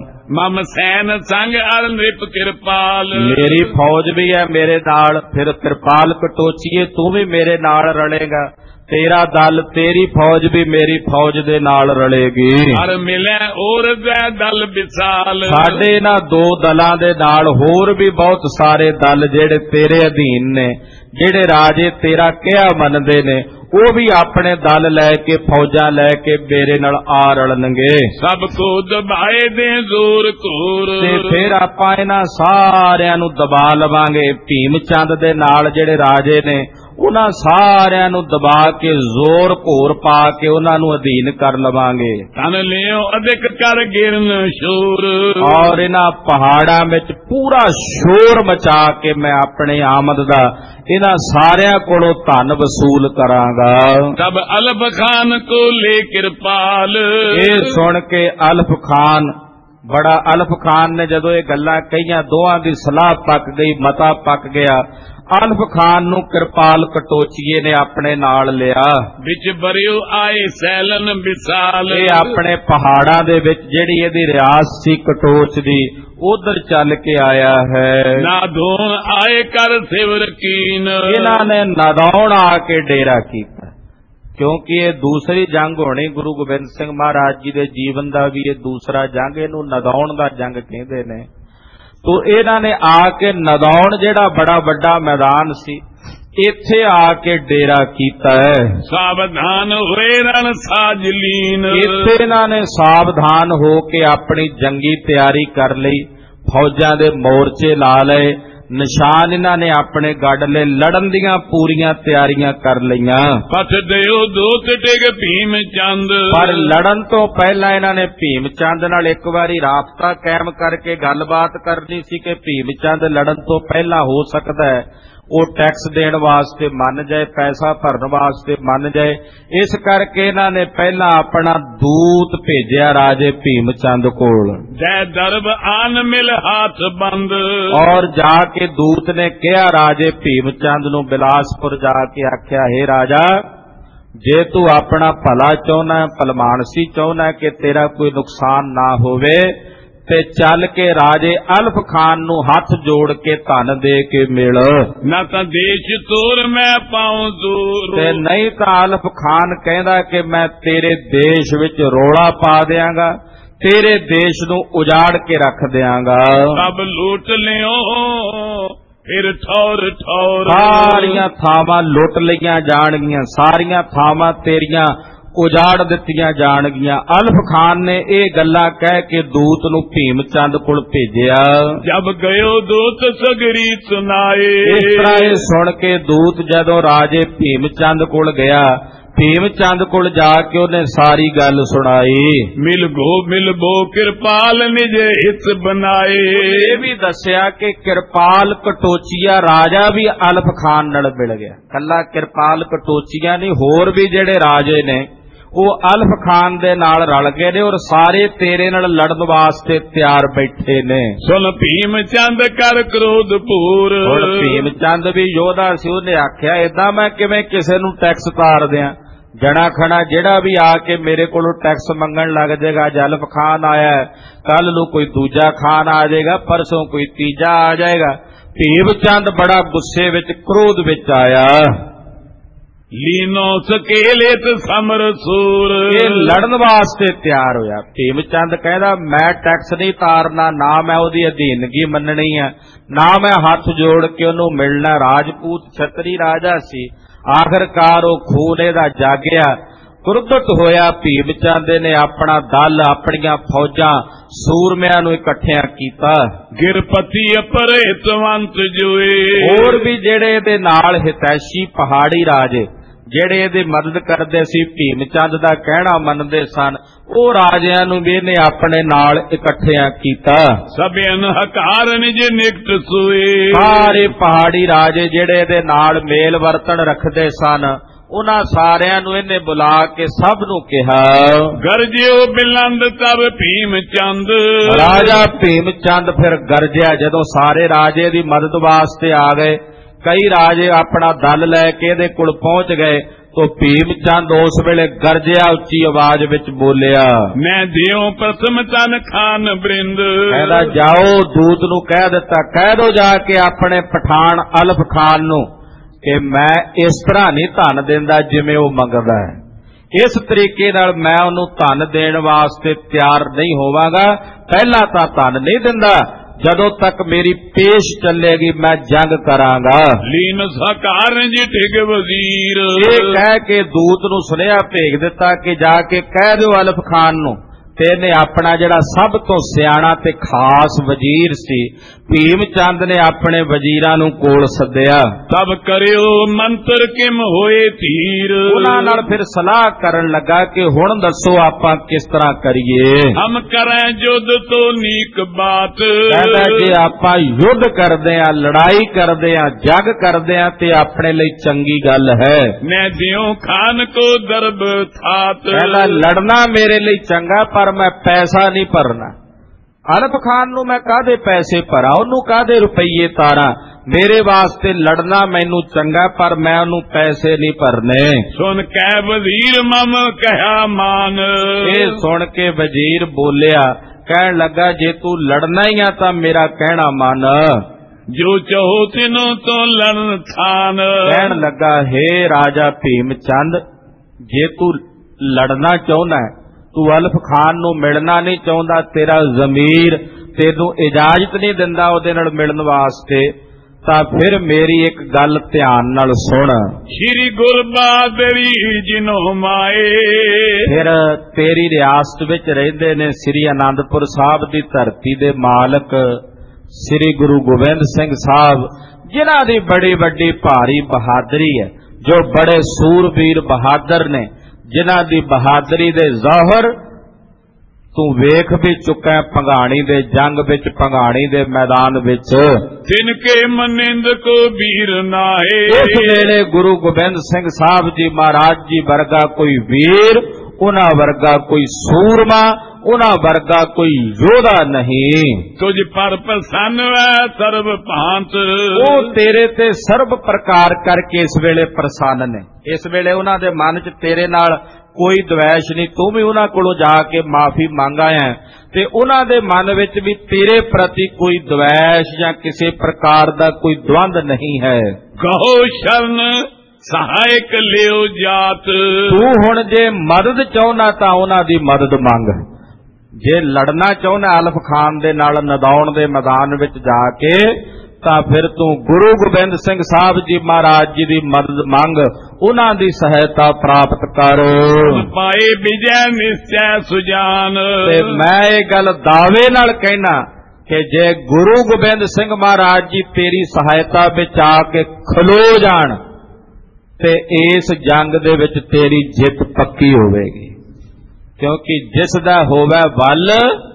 [SPEAKER 2] ਮਮ ਸੈਨ ਸੰਗ ਅਰ ਨਿਪ ਕਿਰਪਾਲ,
[SPEAKER 1] ਮੇਰੀ ਫੌਜ ਵੀ ਹੈ ਮੇਰੇ ਨਾਲ, ਫਿਰ ਕਿਰਪਾਲ ਕਟੋਚੀਏ ਤੂੰ ਵੀ ਮੇਰੇ ਨਾਲ ਰਲੇਗਾ, ਤੇਰਾ ਦਲ ਤੇਰੀ ਫੌਜ ਵੀ ਮੇਰੀ ਫੌਜ ਦੇ ਨਾਲ ਰਲੇਗੀ।
[SPEAKER 2] ਹਰ ਮਿਲੇ ਹੋਰ ਦੇ ਦਲ ਵਿਸਾਲ,
[SPEAKER 1] ਸਾਡੇ ਇਹਨਾਂ ਦੋ ਦਲਾਂ ਦੇ ਨਾਲ ਹੋਰ ਵੀ ਬਹੁਤ ਸਾਰੇ ਦਲ ਜਿਹੜੇ ਤੇਰੇ ਅਧੀਨ ਨੇ, ਜਿਹੜੇ ਰਾਜੇ ਤੇਰਾ ਕਿਹਾ ਮੰਨਦੇ ਨੇ, ਉਹ ਵੀ ਆਪਣੇ ਦਲ ਲੈ ਕੇ ਫੌਜਾਂ ਲੈ ਕੇ ਮੇਰੇ ਨਾਲ ਆ ਰਲਣਗੇ।
[SPEAKER 2] ਸਭ ਕੋ ਦਬਾਏ ਦੇ ਜ਼ੋਰ ਘੋਰ,
[SPEAKER 1] ਤੇ ਫਿਰ ਆਪਾਂ ਇਹਨਾਂ ਸਾਰਿਆਂ ਨੂੰ ਦਬਾ ਲਵਾਂਗੇ। ਭੀਮ ਚੰਦ ਦੇ ਨਾਲ ਜਿਹੜੇ ਰਾਜੇ ਨੇ ਉਹਨਾਂ ਸਾਰਿਆਂ ਨੂੰ ਦਬਾ ਕੇ ਜ਼ੋਰ ਘੋਰ ਪਾ ਕੇ ਉਹਨਾਂ ਨੂੰ ਅਧੀਨ ਕਰ ਲਵਾਂਗੇ।
[SPEAKER 2] ਤਨ ਲਿਓ ਅਧਿਕ ਕਰ ਗਿਰਨ ਸ਼ੋਰ,
[SPEAKER 1] ਔਰ ਇਹਨਾਂ ਪਹਾੜਾਂ ਵਿੱਚ ਪੂਰਾ ਸ਼ੋਰ ਮਚਾ ਕੇ ਮੈਂ ਆਪਣੇ ਆਮਦ ਦਾ ਇਹਨਾਂ ਸਾਰਿਆਂ ਕੋਲੋਂ ਧਨ ਵਸੂਲ ਕਰਾਂਗਾ।
[SPEAKER 2] ਤਬ ਅਲਫ ਖਾਨ ਕੋ ਲੈ ਕਿਰਪਾਲ,
[SPEAKER 1] ਇਹ ਸੁਣ ਕੇ ਅਲਫ ਖਾਨ ਬੜਾ ਅਲਫ ਖਾਨ ਨੇ ਜਦੋਂ ਇਹ ਗੱਲਾਂ ਕਹੀਆਂ, ਦੋਹਾਂ ਦੀ ਸਲਾਹ ਪੱਕ ਗਈ, ਮਤਾ ਪੱਕ ਗਿਆ। ਅਲਫ ਖਾਨ ਨੂੰ ਕਿਰਪਾਲ ਕਟੋਚੀਏ ਨੇ ਆਪਣੇ ਨਾਲ ਲਿਆ।
[SPEAKER 2] ਵਿੱਚ ਬਰਿਓ ਆਏ ਸੈਲਨ ਵਿਸਾਲ,
[SPEAKER 1] ਇਹ ਆਪਣੇ ਪਹਾੜਾਂ ਦੇ ਵਿੱਚ ਜਿਹੜੀ ਇਹਦੀ ਰਿਆਸਤ ਸੀ ਕਟੋਚ ਦੀ, ਉਧਰ ਚੱਲ ਕੇ ਆਇਆ ਹੈ।
[SPEAKER 2] ਨਾਦੌਣ ਆਏ ਕਰ ਸਿਵਰ ਕੀਨ,
[SPEAKER 1] ਇਹਨਾਂ ਨੇ ਨਾਦੌਣ ਆ ਕੇ ਡੇਰਾ ਕੀਤਾ, ਕਿਉਂਕਿ ਇਹ ਦੂਸਰੀ ਜੰਗ ਹੋਣੀ ਗੁਰੂ ਗੋਬਿੰਦ ਸਿੰਘ ਮਹਾਰਾਜ ਜੀ ਦੇ ਜੀਵਨ ਦਾ ਵੀ ਇਹ ਦੂਸਰਾ ਜੰਗ, ਇਹਨੂੰ ਨਾਦੌਣ ਦਾ ਜੰਗ ਕਹਿੰਦੇ ਨੇ। ਤੋ ਇਹਨਾਂ ਨੇ ਆ ਕੇ ਨਾਦੌਣ ਜਿਹੜਾ ਬੜਾ ਵੱਡਾ ਮੈਦਾਨ ਸੀ, ਇੱਥੇ ਆ ਕੇ ਡੇਰਾ ਕੀਤਾ ਹੈ।
[SPEAKER 2] ਸਾਵਧਾਨ ਹੋਏ ਰਣ ਸਾਜਲੀਨ,
[SPEAKER 1] ਇੱਥੇ ਇਹਨਾਂ ਨੇ ਸਾਵਧਾਨ ਹੋ ਕੇ ਆਪਣੀ ਜੰਗੀ ਤਿਆਰੀ ਕਰ ਲਈ, ਫੌਜਾਂ ਦੇ ਮੋਰਚੇ ਲਾ ਲਏ, ਨਿਸ਼ਾਨ ਇਹਨਾਂ ਨੇ ਆਪਣੇ ਗੱਡ ਲਏ, ਲੜਨ ਦੀਆਂ ਪੂਰੀਆਂ ਤਿਆਰੀਆਂ ਕਰ ਲਈਆਂ।
[SPEAKER 2] ਪਥ ਦਿਓ ਦੂਤ ਟਿਕ ਭੀਮ ਚੰਦ,
[SPEAKER 1] ਪਰ ਲੜਨ ਤੋਂ ਪਹਿਲਾਂ ਇਹਨਾਂ ਨੇ ਭੀਮ ਚੰਦ ਨਾਲ ਇੱਕ ਵਾਰੀ ਰਾਬਤਾ ਕਾਇਮ ਕਰਕੇ ਗੱਲਬਾਤ ਕਰਨੀ ਸੀ ਕਿ ਭੀਮ ਚੰਦ ਲੜਨ ਤੋਂ ਪਹਿਲਾਂ ਹੋ ਸਕਦਾ ਹੈ ਉਹ ਟੈਕਸ ਦੇਣ ਵਾਸਤੇ ਮੰਨ ਜਾਏ, ਪੈਸਾ ਭਰਨ ਵਾਸਤੇ ਮੰਨ ਜਾਏ। ਇਸ ਕਰਕੇ ਇਹਨਾਂ ਨੇ ਪਹਿਲਾਂ ਆਪਣਾ ਦੂਤ ਭੇਜਿਆ ਰਾਜੇ ਭੀਮ ਚੰਦ ਕੋਲ।
[SPEAKER 2] ਜੈ ਦਰਬ ਆਨ ਮਿਲ ਹੱਥ ਬੰਦ,
[SPEAKER 1] ਔਰ ਜਾ ਕੇ ਦੂਤ ਨੇ ਕਿਹਾ ਰਾਜੇ ਭੀਮ ਚੰਦ ਨੂੰ, ਬਿਲਾਸਪੁਰ ਜਾ ਕੇ ਆਖਿਆ, ਹੇ ਰਾਜਾ, ਜੇ ਤੂੰ ਆਪਣਾ ਭਲਾ ਚਾਹੁੰਦਾ, ਭਲਮਾਨਸੀ ਚਾਹੁੰਦਾ ਕਿ ਤੇਰਾ ਕੋਈ ਨੁਕਸਾਨ ਨਾ ਹੋਵੇ, ਤੇ ਚੱਲ ਕੇ ਰਾਜੇ ਅਲਫ ਖਾਨ ਨੂੰ ਹੱਥ ਜੋੜ ਕੇ ਧਨ ਦੇ ਕੇ ਮਿਲ।
[SPEAKER 2] ਨਾ ਤਾਂ ਦੇਸ਼ ਤੋਰ ਮੈਂ ਪਾਉ ਦੂਰ,
[SPEAKER 1] ਤੇ ਨਹੀਂ ਤਾਂ ਅਲਫ ਖਾਨ ਕਹਿੰਦਾ ਕਿ ਮੈਂ ਤੇਰੇ ਦੇਸ਼ ਵਿੱਚ ਰੋਲਾ ਪਾ ਦਿਆਂਗਾ, ਤੇਰੇ ਦੇਸ਼ ਨੂੰ ਉਜਾੜ ਕੇ ਰੱਖ ਦਿਆਂਗਾ।
[SPEAKER 2] ਸਭ ਲੁੱਟ ਲਿਓ ਫਿਰ ਠੌਰ ਠੌਰ,
[SPEAKER 1] ਸਾਰੀਆਂ ਥਾਵਾਂ ਲੁੱਟ ਲਈਆਂ ਜਾਣਗੀਆਂ, ਸਾਰੀਆਂ ਥਾਵਾਂ ਤੇਰੀਆਂ ਉਜਾੜ ਦਿੱਤੀਆਂ ਜਾਣਗੀਆਂ। ਅਲਫ ਖਾਨ ਨੇ ਇਹ ਗੱਲਾਂ ਕਹਿ ਕੇ ਦੂਤ ਨੂੰ ਭੀਮ ਚੰਦ ਕੋਲ ਭੇਜਿਆ।
[SPEAKER 2] ਜਬ ਗਇਓ ਦੂਤ ਸਗਰੀ ਸੁਨਾਏ,
[SPEAKER 1] ਇਸ ਤਰ੍ਹਾਂ ਇਹ ਸੁਣ ਕੇ ਦੂਤ ਜਦੋਂ ਰਾਜੇ ਭੀਮ ਚੰਦ ਕੋਲ ਗਿਆ, ਭੀਮ ਚੰਦ ਕੋਲ ਜਾ ਕੇ ਉਹਨੇ ਸਾਰੀ ਗੱਲ ਸੁਣਾਈ।
[SPEAKER 2] ਮਿਲ ਗੋ ਮਿਲ ਬੋ ਕਿਰਪਾਲ ਨਿਜ ਹਿਤ ਬਨਾਏ,
[SPEAKER 1] ਇਹ ਵੀ ਦੱਸਿਆ ਕਿ ਕਿਰਪਾਲ ਕਟੋਚੀਆ ਰਾਜਾ ਵੀ ਅਲਫ ਖਾਨ ਨਾਲ ਮਿਲ ਗਿਆ। ਕੱਲਾ ਕਿਰਪਾਲ ਕਟੋਚੀਆ ਨਹੀਂ, ਹੋਰ ਵੀ ਜਿਹੜੇ ਰਾਜੇ ਨੇ ਉਹ ਅਲਫ ਖਾਨ ਦੇ ਨਾਲ ਰਲ ਗਏ ਨੇ ਔਰ ਸਾਰੇ ਤੇਰੇ ਨਾਲ ਲੜਨ ਵਾਸਤੇ ਤਿਆਰ ਬੈਠੇ ਨੇ।
[SPEAKER 2] ਸੁਣ ਭੀਮ ਚੰਦ ਕਰ ਕ੍ਰੋਧ ਪੂਰ,
[SPEAKER 1] ਹੁਣ ਭੀਮ ਚੰਦ ਵੀ ਯੋਧਾ ਸੀ, ਉਹਨੇ ਆਖਿਆ ਏਦਾਂ ਮੈਂ ਕਿਵੇਂ ਕਿਸੇ ਨੂੰ ਟੈਕਸ ਤਾਰ ਦਿਆਂ। ਜਣਾ ਖਣਾ ਜਿਹੜਾ ਵੀ ਆ ਕੇ ਮੇਰੇ ਕੋਲੋਂ ਟੈਕਸ ਮੰਗਣ ਲੱਗ ਜਾਏਗਾ, ਅੱਜ ਅਲਫ ਖਾਨ ਆਇਆ, ਕੱਲ ਨੂੰ ਕੋਈ ਦੂਜਾ ਖਾਨ ਆ ਜਾਏਗਾ, ਪਰਸੋਂ ਕੋਈ ਤੀਜਾ ਆ ਜਾਏਗਾ। ਭੀਮ ਚੰਦ ਬੜਾ ਗੁੱਸੇ ਵਿੱਚ, ਕ੍ਰੋਧ ਵਿੱਚ ਆਇਆ।
[SPEAKER 2] ਲੀਨੋ ਸਕੇਲੇ ਤੇ ਸਮਰ ਸੂਰ,
[SPEAKER 1] ਇਹ ਲੜਨ ਵਾਸਤੇ ਤਿਆਰ ਹੋਇਆ। ਭੀਮ ਚੰਦ ਕਹਿੰਦਾ ਮੈਂ ਟੈਕਸ ਨਹੀਂ ਤਾਰਨਾ, ਨਾ ਮੈਂ ਉਹਦੀ ਅਧੀਨਗੀ ਮੰਨਣੀ ਹੈ, ਨਾ ਮੈਂ ਹੱਥ ਜੋੜ ਕੇ ਉਹਨੂੰ ਮਿਲਣਾ। ਰਾਜਪੂਤ ਛਤਰੀ ਰਾਜਾ ਸੀ, ਆਖਰਕਾਰ ਉਹ ਖੂਨ ਇਹਦਾ ਜਾਗਿਆ। ਕ੍ਰੋਧਿਤ ਹੋਇਆ ਭੀਮ ਚੰਦ ਨੇ ਆਪਣਾ ਦਲ, ਆਪਣੀਆਂ ਫੌਜਾਂ ਸੂਰਮਿਆਂ ਨੂੰ ਇਕੱਠਿਆਂ ਕੀਤਾ।
[SPEAKER 2] ਗਿਰਪਤੀ ਅਪਰੇਤਵੰਤ ਜੋਏ,
[SPEAKER 1] ਹੋਰ ਵੀ ਜਿਹੜੇ ਇਹਦੇ ਨਾਲ ਹਿਤੈਸ਼ੀ ਪਹਾੜੀ ਰਾਜੇ ਜਿਹੜੇ ਇਹਦੀ ਮਦਦ ਕਰਦੇ ਸੀ, ਭੀਮ ਚੰਦ ਦਾ ਕਹਿਣਾ ਮੰਨਦੇ ਸਨ, ਉਹ ਰਾਜਿਆਂ ਨੂੰ ਵੀ ਇਹਨੇ ਆਪਣੇ ਨਾਲ ਇਕੱਠਿਆਂ ਕੀਤਾ।
[SPEAKER 2] ਸਭਿਨ ਹਕਾਰ ਨਿਜ ਨਿਕਟ ਸੋਏ,
[SPEAKER 1] ਸਾਰੇ ਪਹਾੜੀ ਰਾਜੇ ਜਿਹੜੇ ਇਹਦੇ ਨਾਲ ਮੇਲ ਵਰਤਣ ਰੱਖਦੇ ਸਨ, ਉਹਨਾਂ ਸਾਰਿਆਂ ਨੂੰ ਇਹਨੇ ਬੁਲਾ ਕੇ ਸਭ ਨੂੰ ਕਿਹਾ।
[SPEAKER 2] ਗਰਜਿਓ ਬਿਲੰਦ ਤਬ ਭੀਮ ਚੰਦ,
[SPEAKER 1] ਰਾਜਾ ਭੀਮ ਚੰਦ ਫਿਰ ਗਰਜਿਆ ਜਦੋਂ ਸਾਰੇ ਰਾਜੇ ਦੀ ਮਦਦ ਵਾਸਤੇ ਆ ਗਏ। ਕਈ ਰਾਜੇ ਆਪਣਾ ਦਲ ਲੈ ਕੇ ਇਹਦੇ ਕੋਲ ਪਹੁੰਚ ਗਏ ਤੋ ਭੀਮ ਚੰਦ ਉਸ ਵੇਲੇ ਗਰਜਿਆ, ਉੱਚੀ ਆਵਾਜ਼ ਵਿੱਚ ਬੋਲਿਆ,
[SPEAKER 2] ਮੈਂ ਦਿਓ ਪ੍ਰਥਮ ਤਨ ਖਾਨ ਬ੍ਰਿੰਦ।
[SPEAKER 1] ਕਹਿੰਦਾ ਜਾਓ, ਦੂਤ ਨੂੰ ਕਹਿ ਦਿੱਤਾ, ਕਹਿ ਦੋ ਜਾ ਕੇ ਆਪਣੇ ਪਠਾਨ ਅਲਫ ਖਾਨ ਨੂੰ ਕਿ ਮੈਂ ਇਸ ਤਰ੍ਹਾਂ ਨਹੀਂ ਧਨ ਦਿੰਦਾ ਜਿਵੇਂ ਉਹ ਮੰਗਦਾ ਹੈ, ਇਸ ਤਰੀਕੇ ਨਾਲ ਮੈਂ ਉਹਨੂੰ ਧਨ ਦੇਣ ਵਾਸਤੇ ਤਿਆਰ ਨਹੀਂ ਹੋਵਾਂਗਾ। ਪਹਿਲਾਂ ਤਾਂ ਧਨ ਨਹੀਂ ਦਿੰਦਾ, ਜਦੋਂ ਤੱਕ ਮੇਰੀ ਪੇਸ਼ ਚੱਲੇਗੀ ਮੈਂ ਜੰਗ ਕਰਾਂਗਾ।
[SPEAKER 2] ਲੀਨ ਸਕਾਰ ਜੀ ਠਿਗ ਵਜ਼ੀਰ,
[SPEAKER 1] ਇਹ ਕਹਿ ਕੇ ਦੂਤ ਨੂੰ ਸੁਨੇਹਾ ਭੇਜ ਦਿੱਤਾ ਕਿ ਜਾ ਕੇ ਕਹਿ ਦਿਓ ਅਲਫ ਖਾਨ ਨੂੰ। ਤੇ ਇਹਨੇ ਆਪਣਾ ਜਿਹੜਾ ਸਭ ਤੋਂ ਸਿਆਣਾ ਤੇ ਖਾਸ ਵਜ਼ੀਰ ਸੀ ਭੀਮ ਚੰਦ ਨੇ ਆਪਣੇ ਵਜ਼ੀਰਾਂ ਨੂੰ ਕੋਲ ਸੱਦਿਆ।
[SPEAKER 2] ਤਬ ਕਰਿਓ ਮੰਤਰ ਕਿਮ ਹੋਏ ਧੀਰ,
[SPEAKER 1] ਉਹਨਾਂ ਨਾਲ ਫਿਰ ਸਲਾਹ ਕਰਨ ਲੱਗਾ ਕਿ ਹੁਣ ਦੱਸੋ ਆਪਾਂ ਕਿਸ ਤਰ੍ਹਾਂ ਕਰੀਏ।
[SPEAKER 2] ਹਮ ਕਰਾਂ ਯੁੱਧ ਤੋਂ ਨੀਕ ਬਾਤ,
[SPEAKER 1] ਕਹਿੰਦਾ ਜੇ ਆਪਾਂ ਯੁੱਧ ਕਰਦੇ ਆ, ਲੜਾਈ ਕਰਦੇ ਆ, ਜੰਗ ਕਰਦੇ ਆ ਤੇ ਆਪਣੇ ਲਈ ਚੰਗੀ ਗੱਲ ਹੈ।
[SPEAKER 2] ਮੈਂ ਦਿਓ ਖਾਨ ਕੋ ਦਰਬ ਥਾਤ,
[SPEAKER 1] ਕਹਿੰਦਾ ਲੜਨਾ ਮੇਰੇ ਲਈ ਚੰਗਾ ਪਰ ਮੈਂ ਪੈਸਾ ਨਹੀਂ ਭਰਨਾ। ਅਲਫ ਖਾਨ ਨੂੰ ਮੈਂ ਕਾਹਦੇ ਪੈਸੇ ਭਰਾਂ, ਉਹਨੂੰ ਕਾਹਦੇ ਰੁਪਈਏ ਤਾਰਾਂ, ਮੇਰੇ ਵਾਸਤੇ ਲੜਨਾ ਮੈਨੂੰ ਚੰਗਾ ਪਰ ਮੈਂ ਉਹਨੂੰ ਪੈਸੇ ਨਹੀਂ ਭਰਨੇ।
[SPEAKER 2] ਸੁਣ ਕਹਿ ਵਜ਼ੀਰ ਮਮ ਕਹਿਆ ਮਾਨ,
[SPEAKER 1] ਇਹ ਸੁਣ ਕੇ ਵਜ਼ੀਰ ਬੋਲਿਆ, ਕਹਿਣ ਲੱਗਾ ਜੇ ਤੂੰ ਲੜਨਾ ਹੀ ਆ ਤਾਂ ਮੇਰਾ ਕਹਿਣਾ ਮੰਨ।
[SPEAKER 2] ਜੋ ਚਾਹੋ ਤਿਨੋਂ ਤੋਂ ਲੜਨ ਥਾਨ,
[SPEAKER 1] ਕਹਿਣ ਲੱਗਾ ਹੇ ਰਾਜਾ ਭੀਮ ਚੰਦ, ਜੇ ਤੂੰ ਲੜਨਾ ਚਾਹੁੰਦਾ, ਤੂੰ ਅਲਫ ਖਾਨ ਨੂੰ ਮਿਲਣਾ ਨਹੀਂ ਚਾਹੁੰਦਾ, ਤੇਰਾ ਜ਼ਮੀਰ ਤੈਨੂੰ ਇਜਾਜ਼ਤ ਨਹੀਂ ਦਿੰਦਾ ਉਹਦੇ ਨਾਲ ਮਿਲਣ ਵਾਸਤੇ, ਤਾਂ ਫਿਰ ਮੇਰੀ ਇੱਕ ਗੱਲ ਧਿਆਨ ਨਾਲ ਸੁਣ।
[SPEAKER 2] ਸ਼੍ਰੀ ਗੁਰੂ ਬਹਾਦਰੀ ਜਿਨੋ ਮਾਏ,
[SPEAKER 1] ਫਿਰ ਤੇਰੀ ਰਿਆਸਤ ਵਿੱਚ ਰਹਿੰਦੇ ਨੇ ਸ੍ਰੀ ਅਨੰਦਪੁਰ ਸਾਹਿਬ ਦੀ ਧਰਤੀ ਦੇ ਮਾਲਕ ਸ੍ਰੀ ਗੁਰੂ ਗੋਬਿੰਦ ਸਿੰਘ ਸਾਹਿਬ, ਜਿਨ੍ਹਾਂ ਦੀ ਬੜੀ ਵੱਡੀ ਭਾਰੀ ਬਹਾਦਰੀ ਹੈ, ਜੋ ਬੜੇ ਸੂਰਬੀਰ ਬਹਾਦਰ ਨੇ, ਜਿਨ੍ਹਾਂ ਦੀ ਬਹਾਦਰੀ ਦੇ ਜ਼ਾਹਰ ਤੂੰ ਵੇਖ ਵੀ ਚੁੱਕਾ ਭੰਗਾਣੀ ਦੇ ਜੰਗ ਵਿੱਚ, ਭੰਗਾਣੀ ਦੇ ਮੈਦਾਨ ਵਿੱਚ।
[SPEAKER 2] ਤਿਨ ਕੇ ਮਨਿੰਦ ਕੋ ਵੀਰ ਨਾਏ,
[SPEAKER 1] ਇਸ ਵੇਲੇ ਗੁਰੂ ਗੋਬਿੰਦ ਸਿੰਘ ਸਾਹਿਬ ਜੀ ਮਹਾਰਾਜ ਜੀ ਵਰਗਾ ਕੋਈ ਵੀਰ, ਉਹਨਾਂ ਵਰਗਾ ਕੋਈ ਸੂਰਮਾ, ਉਹਨਾਂ ਵਰਗਾ ਕੋਈ ਯੋਧਾ ਨਹੀਂ।
[SPEAKER 2] ਤੁਝ ਪਰ ਪ੍ਰਸੰਨ ਹੈ ਸਰਬ ਭਾਂਤ,
[SPEAKER 1] ਉਹ ਤੇਰੇ ਤੇ ਸਰਬ ਪ੍ਰਕਾਰ ਕਰਕੇ ਇਸ ਵੇਲੇ ਪ੍ਰਸੰਨ ਨੇ। ਇਸ ਵੇਲੇ ਉਹਨਾਂ ਦੇ ਮਨ 'ਚ ਤੇਰੇ ਨਾਲ ਕੋਈ ਦਵੈਸ਼ ਨਹੀਂ, ਤੂੰ ਵੀ ਉਹਨਾਂ ਕੋਲੋਂ ਜਾ ਕੇ ਮਾਫੀ ਮੰਗ ਆਇਆ ਤੇ ਉਹਨਾਂ ਦੇ ਮਨ ਵਿੱਚ ਵੀ ਤੇਰੇ ਪ੍ਰਤੀ ਕੋਈ ਦਵੈਸ਼ ਜਾਂ ਕਿਸੇ ਪ੍ਰਕਾਰ ਦਾ ਕੋਈ ਦਵੰਦ ਨਹੀਂ ਹੈ।
[SPEAKER 2] ਕਹੋ ਸ਼ਰਨ ਸਹਾਇਕ ਲਿਓ ਜਾਤ।
[SPEAKER 1] ਤੂੰ ਹੁਣ ਜੇ ਮਦਦ ਚਾਹੁੰਦਾ ਤਾਂ ਉਹਨਾਂ ਦੀ ਮਦਦ ਮੰਗ। ਜੇ ਲੜਨਾ ਚਾਹੁੰਦਾ ਅਲਫ ਖਾਨ ਦੇ ਨਾਲ ਨਦੌਣ ਦੇ ਮੈਦਾਨ ਵਿੱਚ ਜਾ ਕੇ ਤਾਂ ਫਿਰ ਤੂੰ ਗੁਰੂ ਗੋਬਿੰਦ ਸਿੰਘ ਸਾਹਿਬ ਜੀ ਮਹਾਰਾਜ ਜੀ ਦੀ ਮਦਦ ਮੰਗ, ਉਹਨਾਂ ਦੀ ਸਹਾਇਤਾ ਪ੍ਰਾਪਤ ਕਰ।
[SPEAKER 2] ਪਾਏ ਵਿਜੈ ਨਿਸ਼ਚੈ ਸੁਜਾਨ।
[SPEAKER 1] ਤੇ ਮੈਂ ਇਹ ਗੱਲ ਦਾਅਵੇ ਨਾਲ ਕਹਿਣਾ ਕਿ ਜੇ ਗੁਰੂ ਗੋਬਿੰਦ ਸਿੰਘ ਮਹਾਰਾਜ ਜੀ ਤੇਰੀ ਸਹਾਇਤਾ ਵਿੱਚ ਆ ਕੇ ਖਲੋ ਜਾਣ ਤੇ ਇਸ ਜੰਗ ਦੇ ਵਿੱਚ ਤੇਰੀ ਜਿੱਤ ਪੱਕੀ ਹੋਵੇਗੀ, ਕਿਉਂਕਿ ਜਿਸ ਦਾ ਹੋਵੇ ਵੱਲ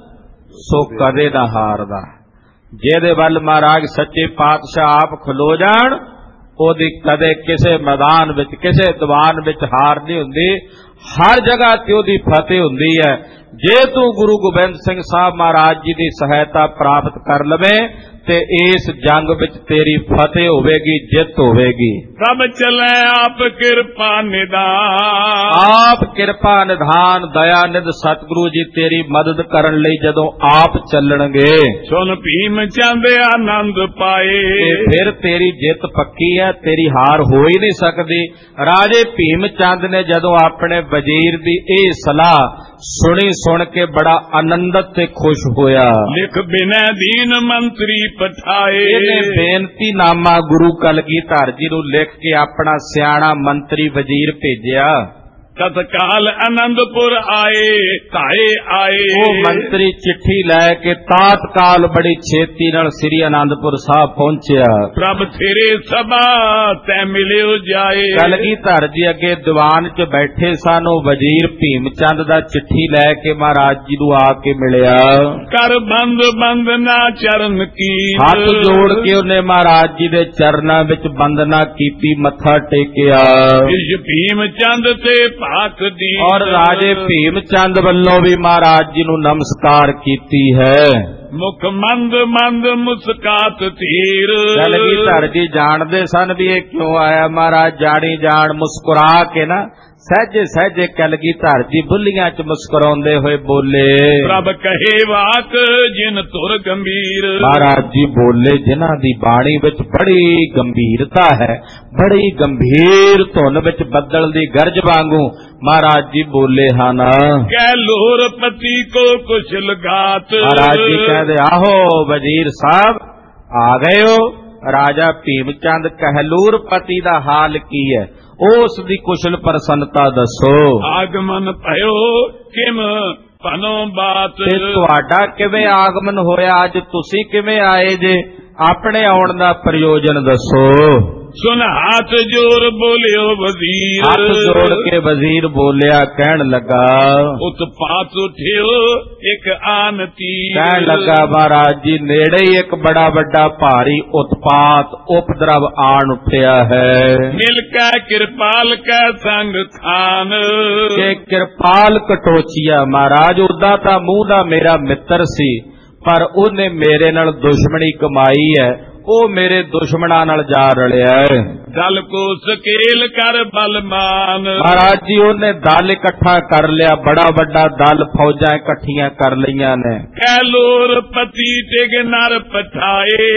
[SPEAKER 1] ਸੋ ਕਦੇ ਨਾ ਹਾਰਦਾ। ਜਿਹਦੇ ਵੱਲ ਮਹਾਰਾਜ ਸੱਚੇ ਪਾਤਸ਼ਾਹ ਆਪ ਖਲੋ ਜਾਣ ਉਹਦੀ ਕਦੇ ਕਿਸੇ ਮੈਦਾਨ ਵਿੱਚ ਕਿਸੇ ਦੀਵਾਨ ਵਿੱਚ ਹਾਰ ਨਹੀਂ ਹੁੰਦੀ, ਹਰ ਜਗ੍ਹਾ ਤੇ ਉਹਦੀ ਫਤਿਹ ਹੁੰਦੀ ਹੈ। ਜੇ ਤੂੰ ਗੁਰੂ ਗੋਬਿੰਦ ਸਿੰਘ ਸਾਹਿਬ ਮਹਾਰਾਜ ਜੀ ਦੀ ਸਹਾਇਤਾ ਪ੍ਰਾਪਤ ਕਰ ਲਵੇਂ ਤੇ ਇਸ ਜੰਗ ਵਿੱਚ ਤੇਰੀ ਫਤਿਹ ਹੋਵੇਗੀ, ਜਿੱਤ ਹੋਵੇਗੀ।
[SPEAKER 2] ਸਭ ਚਲੇ ਆਪ ਕਿਰਪਾ ਨਿਧਾਨ।
[SPEAKER 1] ਆਪ ਕਿਰਪਾ ਨਿਧਾਨ ਦਇਆ ਨਿਧ ਸਤਿਗੁਰੂ ਜੀ ਤੇਰੀ ਮਦਦ ਕਰਨ ਲਈ ਜਦੋਂ ਆਪ ਚੱਲਣਗੇ।
[SPEAKER 2] ਸੁਨ ਭੀਮ ਚੰਦ ਆਨੰਦ ਪਾਏ।
[SPEAKER 1] ਤੇ ਫਿਰ ਤੇਰੀ ਜਿੱਤ ਪੱਕੀ ਹੈ, ਤੇਰੀ ਹਾਰ ਹੋ ਹੀ ਨਹੀਂ ਸਕਦੀ। ਰਾਜੇ ਭੀਮ ਚੰਦ ਨੇ ਜਦੋਂ ਆਪਣੇ ਵਜ਼ੀਰ ਦੀ ਇਹ ਸਲਾਹ ਸੁਣੀ, ਸੁਣ ਕੇ ਬੜਾ ਆਨੰਦਿਤ ਤੇ ਖੁਸ਼ ਹੋਇਆ।
[SPEAKER 2] ਲਿਖ ਬਿਨੈ ਦੀਨ ਮੰਤਰੀ ਪਠਾਏ।
[SPEAKER 1] ਇਹਨੇ ਬੇਨਤੀਨਾਮਾ ਗੁਰੂ ਕਲਗੀਧਰ ਜੀ ਨੂੰ ਲਿਖ ਕੇ ਆਪਣਾ ਸਿਆਣਾ ਮੰਤਰੀ ਵਜ਼ੀਰ ਭੇਜਿਆ।
[SPEAKER 2] ਤਤਕਾਲ ਆਨੰਦਪੁਰ ਆਏ ਧਾਏ ਆਏ।
[SPEAKER 1] ਉਹ ਮੰਤਰੀ ਚਿੱਠੀ ਲੈ ਕੇ ਤਾਤਕਾਲ ਬੜੀ ਛੇਤੀ ਨਾਲ ਸ੍ਰੀ ਆਨੰਦਪੁਰ ਸਾਹਿਬ ਪਹੁੰਚਿਆ।
[SPEAKER 2] ਪ੍ਰਭ ਤੇਰੇ ਸਭਾ ਤੈ ਮਿਲਿਓ ਜਾਏ।
[SPEAKER 1] ਕਲਗੀਧਰ ਜੀ ਅੱਗੇ ਦੀਵਾਨ 'ਚ ਬੈਠੇ ਸਨ, ਉਹ ਵਜ਼ੀਰ ਭੀਮ ਚੰਦ ਦਾ ਚਿੱਠੀ ਲੈ ਕੇ ਮਹਾਰਾਜ ਜੀ ਨੂੰ ਆ ਕੇ ਮਿਲਿਆ।
[SPEAKER 2] ਕਰ ਬੰਦ ਬੰਦਨਾ ਚਰਨ ਕੀ।
[SPEAKER 1] ਹੱਥ ਜੋੜ ਕੇ ਉਹਨੇ ਮਹਾਰਾਜ ਜੀ ਦੇ ਚਰਨਾਂ ਵਿੱਚ ਬੰਦਨਾ ਕੀਤੀ, ਮੱਥਾ ਟੇਕਿਆ।
[SPEAKER 2] ਇਸ ਭੀਮ ਚੰਦ ਤੇ
[SPEAKER 1] ਔਰ ਰਾਜੇ ਭੀਮ ਚੰਦ ਵੱਲੋਂ ਵੀ ਮਹਾਰਾਜ ਜੀ ਨੂੰ ਨਮਸਕਾਰ ਕੀਤੀ ਹੈ।
[SPEAKER 2] ਮੁਖ ਮੰਦ ਮੰਦ ਮੁਸਕਾਤ ਧੀਰ।
[SPEAKER 1] ਕਲਗੀਧਰ ਜੀ ਜਾਣਦੇ ਸਨ ਵੀ ਇਹ ਕਿਉਂ ਆਇਆ। ਮਹਾਰਾਜ ਜਾਣੀ ਜਾਣ ਮੁਸਕਰਾ ਕੇ ਨਾ ਸਹਿਜੇ ਸਹਿਜੇ ਕਲਗੀਧਰ ਜੀ ਬੁੱਲੀਆਂ 'ਚ ਮੁਸਕਰਾਉਂਦੇ ਹੋਏ ਬੋਲੇ।
[SPEAKER 2] ਪ੍ਰਭ ਕਹੇ ਵਾਕ ਜਿਨ ਧੁਰ ਗੰਭੀਰ। ਮਹਾਰਾਜ
[SPEAKER 1] ਜੀ ਬੋਲੇ ਜਿਨ੍ਹਾਂ ਦੀ ਬਾਣੀ ਵਿੱਚ ਬੜੀ ਗੰਭੀਰਤਾ ਹੈ, ਬੜੀ ਗੰਭੀਰ ਧੁਨ ਵਿੱਚ ਬੱਦਲ ਦੀ ਗਰਜ ਵਾਂਗੂ ਮਹਾਰਾਜ ਜੀ ਬੋਲੇ ਹਨ।
[SPEAKER 2] ਕਹਿ ਲੋਰ ਪਤੀ ਕੋ ਕੁਛ ਲਗਾਤ।
[SPEAKER 1] ਮਹਾਰਾਜ ਜੀ ਕਹਿੰਦੇ ਆਹੋ ਵਜ਼ੀਰ ਸਾਹਿਬ ਆ ਗਏ ਹੋ। ਰਾਜਾ ਭੀਮ ਚੰਦ ਕਹਿਲੂਰ ਪਤੀ ਦਾ ਹਾਲ ਕੀ ਹੈ, ਉਸ ਦੀ ਕੁਸ਼ਲ ਪ੍ਰਸੰਨਤਾ ਦੱਸੋ।
[SPEAKER 2] ਆਗਮਨ ਭਇਓ ਕਿਮ ਪਨੋ ਬਾਤ।
[SPEAKER 1] ਤੇ ਤੁਹਾਡਾ ਕਿਵੇਂ ਆਗਮਨ ਹੋਇਆ, ਅੱਜ ਤੁਸੀਂ ਕਿਵੇਂ ਆਏ ਜੇ, ਆਪਣੇ ਆਉਣ ਦਾ ਪ੍ਰਯੋਜਨ ਦੱਸੋ।
[SPEAKER 2] ਸੁਨ ਹੱਥ ਜੋੜ ਬੋਲਿਓ ਵਜ਼ੀਰ।
[SPEAKER 1] ਹੱਥ ਜੋੜ ਕੇ ਵਜ਼ੀਰ ਬੋਲਿਆ, ਕਹਿਣ ਲੱਗਾ
[SPEAKER 2] ਉਤਪਾਤ ਉਠਿਓ ਇੱਕ ਆਨ ਤੀਰ।
[SPEAKER 1] ਕਹਿਣ ਲੱਗਾ ਮਹਾਰਾਜ ਜੀ ਨੇੜੇ ਹੀ ਇੱਕ ਬੜਾ ਵੱਡਾ ਭਾਰੀ ਉਤਪਾਤ ਉਪਦਰਵ ਆਣ ਉੱਠਿਆ ਹੈ।
[SPEAKER 2] ਮਿਲ ਕੈ ਕਿਰਪਾਲ ਕੈ ਸੰਗ ਖਾਨ।
[SPEAKER 1] ਕਿ ਕਿਰਪਾਲ ਕਟੋਚੀਆ ਮਹਾਰਾਜ ਉਦਾਂ ਤਾਂ ਮੂੰਹ ਦਾ ਮੇਰਾ ਮਿੱਤਰ ਸੀ, ਪਰ ਉਹਨੇ ਮੇਰੇ ਨਾਲ ਦੁਸ਼ਮਣੀ ਕਮਾਈ ਹੈ, ਉਹ ਮੇਰੇ ਦੁਸ਼ਮਣਾਂ ਨਾਲ ਜਾ ਰਲਿਆ ਹੈ।
[SPEAKER 2] ਦਲ ਕੋ ਸਕੇਲ ਕਰ ਬਲਮਾਨ।
[SPEAKER 1] ਮਹਾਰਾਜ ਜੀ ਉਹਨੇ ਦਲ ਇਕੱਠਾ ਕਰ ਲਿਆ, ਬੜਾ ਵੱਡਾ ਦਲ, ਫੌਜਾਂ ਇਕੱਠੀਆਂ ਕਰ ਲਈਆਂ ਨੇ।
[SPEAKER 2] ਕਹਿ ਲੋਰ ਪਤੀ ਟਿਗ ਨਰ ਪਠਾਏ।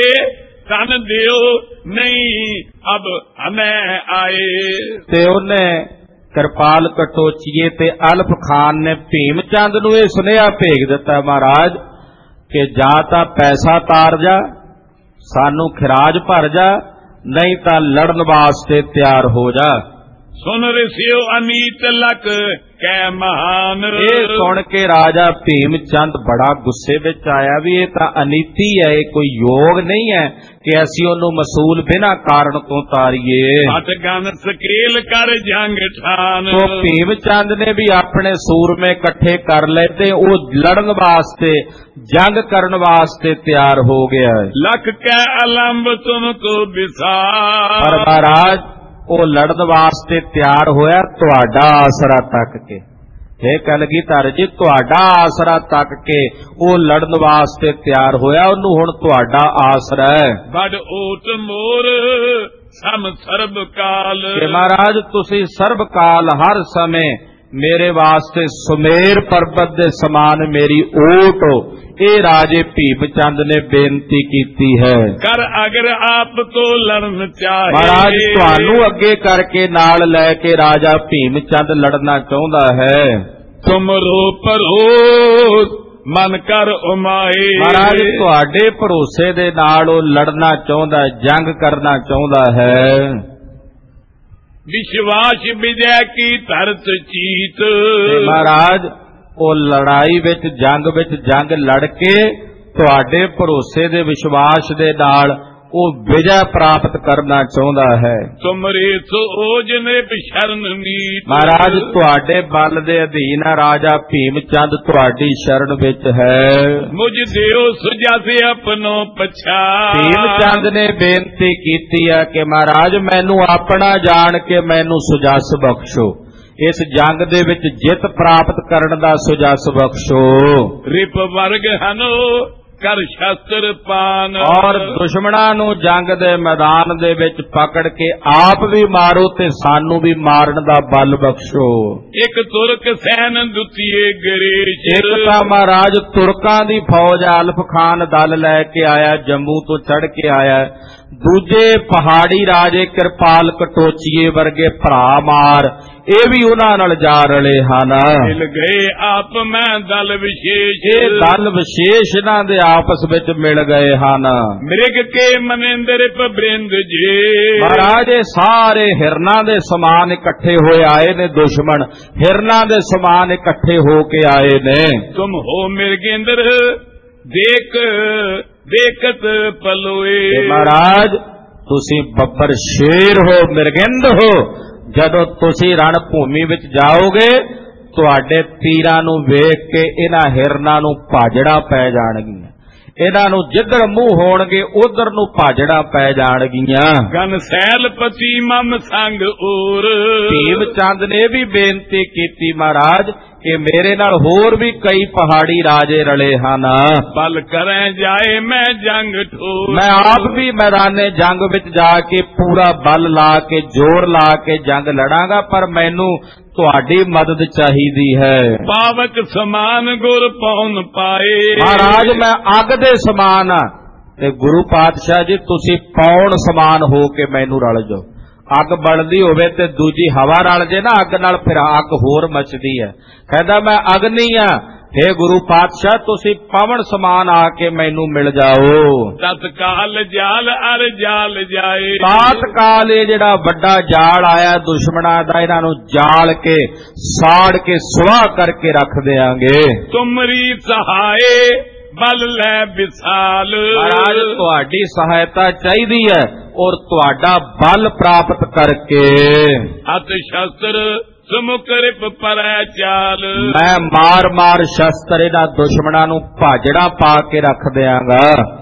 [SPEAKER 2] ਤਨ ਦਿਓ ਨਹੀਂ ਅਬ ਹਮੈ ਆਏ। ਤੇ
[SPEAKER 1] ਉਹਨੇ ਕਿਰਪਾਲ ਕਟੋਚੀਏ ਤੇ ਅਲਫ ਖਾਨ ਨੇ ਭੀਮ ਚੰਦ ਨੂੰ ਇਹ ਸੁਨੇਹਾ ਭੇਜ ਦਿੱਤਾ ਮਹਾਰਾਜ ਕਿ ਜਾਂ ਤਾਂ ਪੈਸਾ ਤਾਰ ਜਾ, ਸਾਨੂੰ ਖਿਰਾਜ ਭਰ ਜਾ, ਨਹੀਂ ਤਾਂ ਲੜਨ ਵਾਸਤੇ ਤਿਆਰ ਹੋ ਜਾ।
[SPEAKER 2] ਸੁਨ ਰਿਸਿਓ ਅਨੀਤ ਲਕ ਕੈ ਮਹਾਨ।
[SPEAKER 1] ਇਹ ਸੁਣ ਕੇ ਰਾਜਾ ਭੀਮ ਚੰਦ ਬੜਾ ਗੁੱਸੇ ਵਿੱਚ ਆਇਆ ਵੀ ਇਹ ਤਾਂ ਅਨੀਤੀ ਹੈ, ਇਹ ਕੋਈ ਯੋਗ ਨਹੀਂ ਹੈ ਕਿ ਅਸੀਂ ਉਹਨੂੰ ਮਸੂਲ ਬਿਨਾਂ ਕਾਰਨ ਤੋਂ ਤਾਰੀਏ।
[SPEAKER 2] ਹੱਥ ਗਨ ਸਕੇਲ ਕਰ ਜੰਗ ਠਾਨ।
[SPEAKER 1] ਤੋ ਭੀਮ ਚੰਦ ਨੇ ਵੀ ਆਪਣੇ ਸੂਰਮੇ ਇਕੱਠੇ ਕਰ ਲਏ ਤੇ ਉਹ ਲੜਨ ਵਾਸਤੇ, ਜੰਗ ਕਰਨ ਵਾਸਤੇ ਤਿਆਰ ਹੋ ਗਿਆ।
[SPEAKER 2] ਲਖ ਕੈ ਅਲੰਬ ਤੁਮ ਕੋ ਵਿਸਾਰ।
[SPEAKER 1] ਪਰ ਮਹਾਰਾਜ ਉਹ ਲੜਨ ਵਾਸਤੇ ਤਿਆਰ ਹੋਇਆ ਤੁਹਾਡਾ ਆਸਰਾ ਤੱਕ ਕੇ। ਇਹ ਕਲਗੀਧਰ ਜੀ ਤੁਹਾਡਾ ਆਸਰਾ ਤੱਕ ਕੇ ਉਹ ਲੜਨ ਵਾਸਤੇ ਤਿਆਰ ਹੋਇਆ, ਉਹਨੂੰ ਹੁਣ ਤੁਹਾਡਾ ਆਸਰਾ ਹੈ।
[SPEAKER 2] ਬੜ ਓਟ ਮੋਰ ਸਮ ਸਰਬ ਕਾਲ।
[SPEAKER 1] ਕਿ ਮਹਾਰਾਜ ਤੁਸੀਂ ਸਰਬ ਕਾਲ ਹਰ ਸਮੇਂ ਮੇਰੇ ਵਾਸਤੇ ਸੁਮੇਰ ਪਰਬਤ ਦੇ ਸਮਾਨ ਮੇਰੀ ਓਟ ਹੋ। ਇਹ ਰਾਜੇ ਭੀਮ ਚੰਦ ਨੇ ਬੇਨਤੀ ਕੀਤੀ ਹੈ।
[SPEAKER 2] ਕਰ ਅਗਰ ਆਪ ਤੋਂ ਲੜਨ ਚਾਹੇ,
[SPEAKER 1] ਮਹਾਰਾਜ ਤੁਹਾਨੂੰ ਅੱਗੇ ਕਰਕੇ ਨਾਲ ਲੈ ਕੇ ਰਾਜਾ ਭੀਮ ਚੰਦ ਲੜਨਾ ਚਾਹੁੰਦਾ ਹੈ।
[SPEAKER 2] ਤੁਮ ਰੋ ਭਰੋਸ ਮਨ ਕਰ ਉਮਾਏ,
[SPEAKER 1] ਮਹਾਰਾਜ ਤੁਹਾਡੇ ਭਰੋਸੇ ਦੇ ਨਾਲ ਉਹ ਲੜਨਾ ਚਾਹੁੰਦਾ, ਜੰਗ ਕਰਨਾ ਚਾਹੁੰਦਾ ਹੈ।
[SPEAKER 2] ਵਿਸ਼ਵਾਸ ਵਿਜੈ ਕੀ ਧਰਤ ਚੀਤ,
[SPEAKER 1] ਮਹਾਰਾਜ ਉਹ ਲੜਾਈ ਵਿੱਚ ਜੰਗ ਵਿੱਚ ਜੰਗ ਲੜ ਕੇ ਤੁਹਾਡੇ ਭਰੋਸੇ ਦੇ ਵਿਸ਼ਵਾਸ ਦੇ ਨਾਲ ਉਹ ਵਿਜੈ ਪ੍ਰਾਪਤ ਕਰਨਾ ਚਾਹੁੰਦਾ ਹੈ।
[SPEAKER 2] ਤੁਮਰੇ ਸੋਜ ਨੇ ਸ਼ਰਨ ਮੀਤ,
[SPEAKER 1] ਮਹਾਰਾਜ ਤੁਹਾਡੇ ਬਲ ਦੇ ਅਧੀਨ ਰਾਜਾ ਭੀਮ ਚੰਦ ਤੁਹਾਡੀ ਸ਼ਰਨ ਵਿੱਚ ਹੈ।
[SPEAKER 2] ਮੁਝ ਦਿਓ ਸੁਜਾਸੇ ਆਪਣੋ ਪਛਾ,
[SPEAKER 1] ਭੀਮ ਚੰਦ ਨੇ ਬੇਨਤੀ ਕੀਤੀ ਹੈ ਕਿ ਮਹਾਰਾਜ ਮੈਨੂੰ ਆਪਣਾ ਜਾਣ ਕੇ ਮੈਨੂੰ ਸੁਜਸ ਬਖਸ਼ੋ, ਇਸ ਜੰਗ ਦੇ ਵਿੱਚ ਜਿੱਤ ਪ੍ਰਾਪਤ ਕਰਨ ਦਾ ਸੁਜਸ ਬਖਸ਼ੋ।
[SPEAKER 2] ਰਿਪ ਵਰਗ ਹਨੋ ਕਰ ਸ਼ਸਤਰ ਪਾਨ,
[SPEAKER 1] ਔਰ ਦੁਸ਼ਮਣਾਂ ਨੂੰ ਜੰਗ ਦੇ ਮੈਦਾਨ ਦੇ ਵਿੱਚ ਪਕੜ ਕੇ ਆਪ ਵੀ ਮਾਰੋ ਤੇ ਸਾਨੂੰ ਵੀ ਮਾਰਨ ਦਾ ਬਲ ਬਖਸ਼ੋ।
[SPEAKER 2] ਇੱਕ ਤੁਰਕ ਸੈਨ ਦੁਤੀਏ ਗਰੇਸ਼,
[SPEAKER 1] ਇੱਕ ਤਾਂ ਮਹਾਰਾਜ ਤੁਰਕਾਂ ਦੀ ਫੌਜ ਅਲਫ ਖਾਨ ਦਲ ਲੈ ਕੇ ਆਇਆ, ਜੰਮੂ ਤੋਂ ਚੜ ਕੇ ਆਇਆ। ਦੂਜੇ ਪਹਾੜੀ ਰਾਜੇ ਕਿਰਪਾਲ ਕਟੋਚੀਏ ਵਰਗੇ ਭਰਾ ਮਾਰ, ਇਹ ਵੀ ਉਹਨਾਂ ਨਾਲ ਜਾ ਰਲੇ ਹਨ।
[SPEAKER 2] ਮਿਲ ਗਏ ਆਪ ਮੈਂ ਦਲ ਵਿਸ਼ੇਸ਼,
[SPEAKER 1] ਇਹ ਦਲ ਵਿਸ਼ੇਸ਼ ਇਹਨਾਂ ਦੇ ਆਪਸ ਵਿੱਚ ਮਿਲ ਗਏ ਹਨ।
[SPEAKER 2] ਮ੍ਰਿਗ ਕੇ ਮਨਿੰਦਰ ਪਬਰਿੰਦ ਜੇ,
[SPEAKER 1] ਮਹਾਰਾਜ ਇਹ ਸਾਰੇ ਹਿਰਨਾਂ ਦੇ ਸਮਾਨ ਇਕੱਠੇ ਹੋਏ ਆਏ ਨੇ, ਦੁਸ਼ਮਣ ਹਿਰਨਾਂ ਦੇ ਸਮਾਨ ਇਕੱਠੇ ਹੋ ਕੇ ਆਏ ਨੇ।
[SPEAKER 2] ਤੁਮ ਹੋ ਮਿਰਗੇਂਦਰ ਦੇਖ ਦੇਖਤ ਪਲੋਏ,
[SPEAKER 1] ਮਹਾਰਾਜ ਤੁਸੀਂ ਬੱਬਰ ਸ਼ੇਰ ਹੋ, ਮਿਰਗਿੰਦ ਹੋ। ਜਦੋਂ ਤੁਸੀਂ ਰਣ ਭੂਮੀ ਵਿੱਚ ਜਾਓਗੇ ਤੁਹਾਡੇ ਤੀਰਾਂ ਨੂੰ ਵੇਖ ਕੇ ਇਹਨਾਂ ਹਿਰਨਾਂ ਨੂੰ ਭਾਜੜਾ ਪੈ ਜਾਣਗੀਆਂ, ਇਹਨਾਂ ਨੂੰ ਜਿੱਧਰ ਮੂੰਹ ਹੋਣਗੇ ਉਧਰ ਨੂੰ ਭਾਜੜਾ ਪੈ ਜਾਣਗੀਆਂ।
[SPEAKER 2] ਗਨ ਸੈਲਪਤੀ ਮਮ ਸੰਗ ਔਰ,
[SPEAKER 1] ਭੀਮ ਚੰਦ ਨੇ ਵੀ ਬੇਨਤੀ ਕੀਤੀ ਮਹਾਰਾਜ ਕਿ ਮੇਰੇ ਨਾਲ ਹੋਰ ਵੀ ਕਈ ਪਹਾੜੀ ਰਾਜੇ ਰਲੇ ਹਨ।
[SPEAKER 2] ਬਲ ਕਰੇ ਜਾਏ ਮੈਂ ਜੰਗ ਠੋਰ,
[SPEAKER 1] ਮੈਂ ਆਪ ਵੀ ਮੈਦਾਨੇ ਜੰਗ ਵਿੱਚ ਜਾ ਕੇ ਪੂਰਾ ਬਲ ਲਾ ਕੇ ਜ਼ੋਰ ਲਾ ਕੇ ਜੰਗ ਲੜਾਂਗਾ, ਪਰ ਮੈਨੂੰ ਤੁਹਾਡੀ ਮਦਦ ਚਾਹੀਦੀ ਹੈ।
[SPEAKER 2] ਪਾਵਕ ਸਮਾਨ ਗੁਰ ਪਉਨ ਪਾਏ,
[SPEAKER 1] ਮਹਾਰਾਜ ਮੈਂ ਅੱਗ ਦੇ ਸਮਾਨ ਆ ਤੇ ਗੁਰੂ ਪਾਤਸ਼ਾਹ ਜੀ ਤੁਸੀਂ ਪੌਣ ਸਮਾਨ ਹੋ ਕੇ ਮੈਨੂੰ ਰਲ ਜਾਓ। ਅੱਗ ਬਲਦੀ ਹੋਵੇ ਤੇ ਦੂਜੀ ਹਵਾ ਰਲ ਜੇ ਨਾ ਅੱਗ ਨਾਲ, ਫਿਰ ਅੱਗ ਹੋਰ ਮਚਦੀ ਹੈ। ਕਹਿੰਦਾ ਮੈਂ ਅਗਨੀ ਆ, हे ਗੁਰੂ ਪਾਤਸ਼ਾਹ ਤੁਸੀਂ ਪਵਨ ਸਮਾਨ ਆ ਕੇ ਮੈਨੂੰ ਮਿਲ ਜਾਓ।
[SPEAKER 2] ਤਤਕਾਲ ਜਾਲ ਅਰ ਜਾਲ ਜਾਏ,
[SPEAKER 1] ਤਤਕਾਲ ਇਹ ਜਿਹੜਾ ਵੱਡਾ ਜਾਲ ਆਇਆ ਦੁਸ਼ਮਣਾਂ ਦਾ, ਇਹਨਾਂ ਨੂੰ ਜਾਲ ਕੇ ਸਾੜ ਕੇ ਸੁਆਹ ਕਰਕੇ ਰੱਖ ਦਿਆਂਗੇ।
[SPEAKER 2] ਤੁਮਰੀ ਸਹਾਏ ਬਲ ਲੈ ਵਿਸਾਲ,
[SPEAKER 1] ਮਹਾਰਾਜ ਤੁਹਾਡੀ ਸਹਾਇਤਾ ਚਾਹੀਦੀ ਹੈ ਔਰ ਤੁਹਾਡਾ ਬਲ ਪ੍ਰਾਪਤ ਕਰਕੇ
[SPEAKER 2] ਹੱਥ ਸ਼ਸਤਰ ਸਮੁਖ ਰਿਪ ਪਰੈ ਚਾਲ,
[SPEAKER 1] ਮੈਂ ਮਾਰ ਮਾਰ ਸ਼ਸਤਰ ਇਹਨਾਂ ਦੁਸ਼ਮਣਾਂ ਨੂੰ ਭਾਜੜਾ ਪਾ ਕੇ ਰੱਖ ਦਿਆਂਗਾ।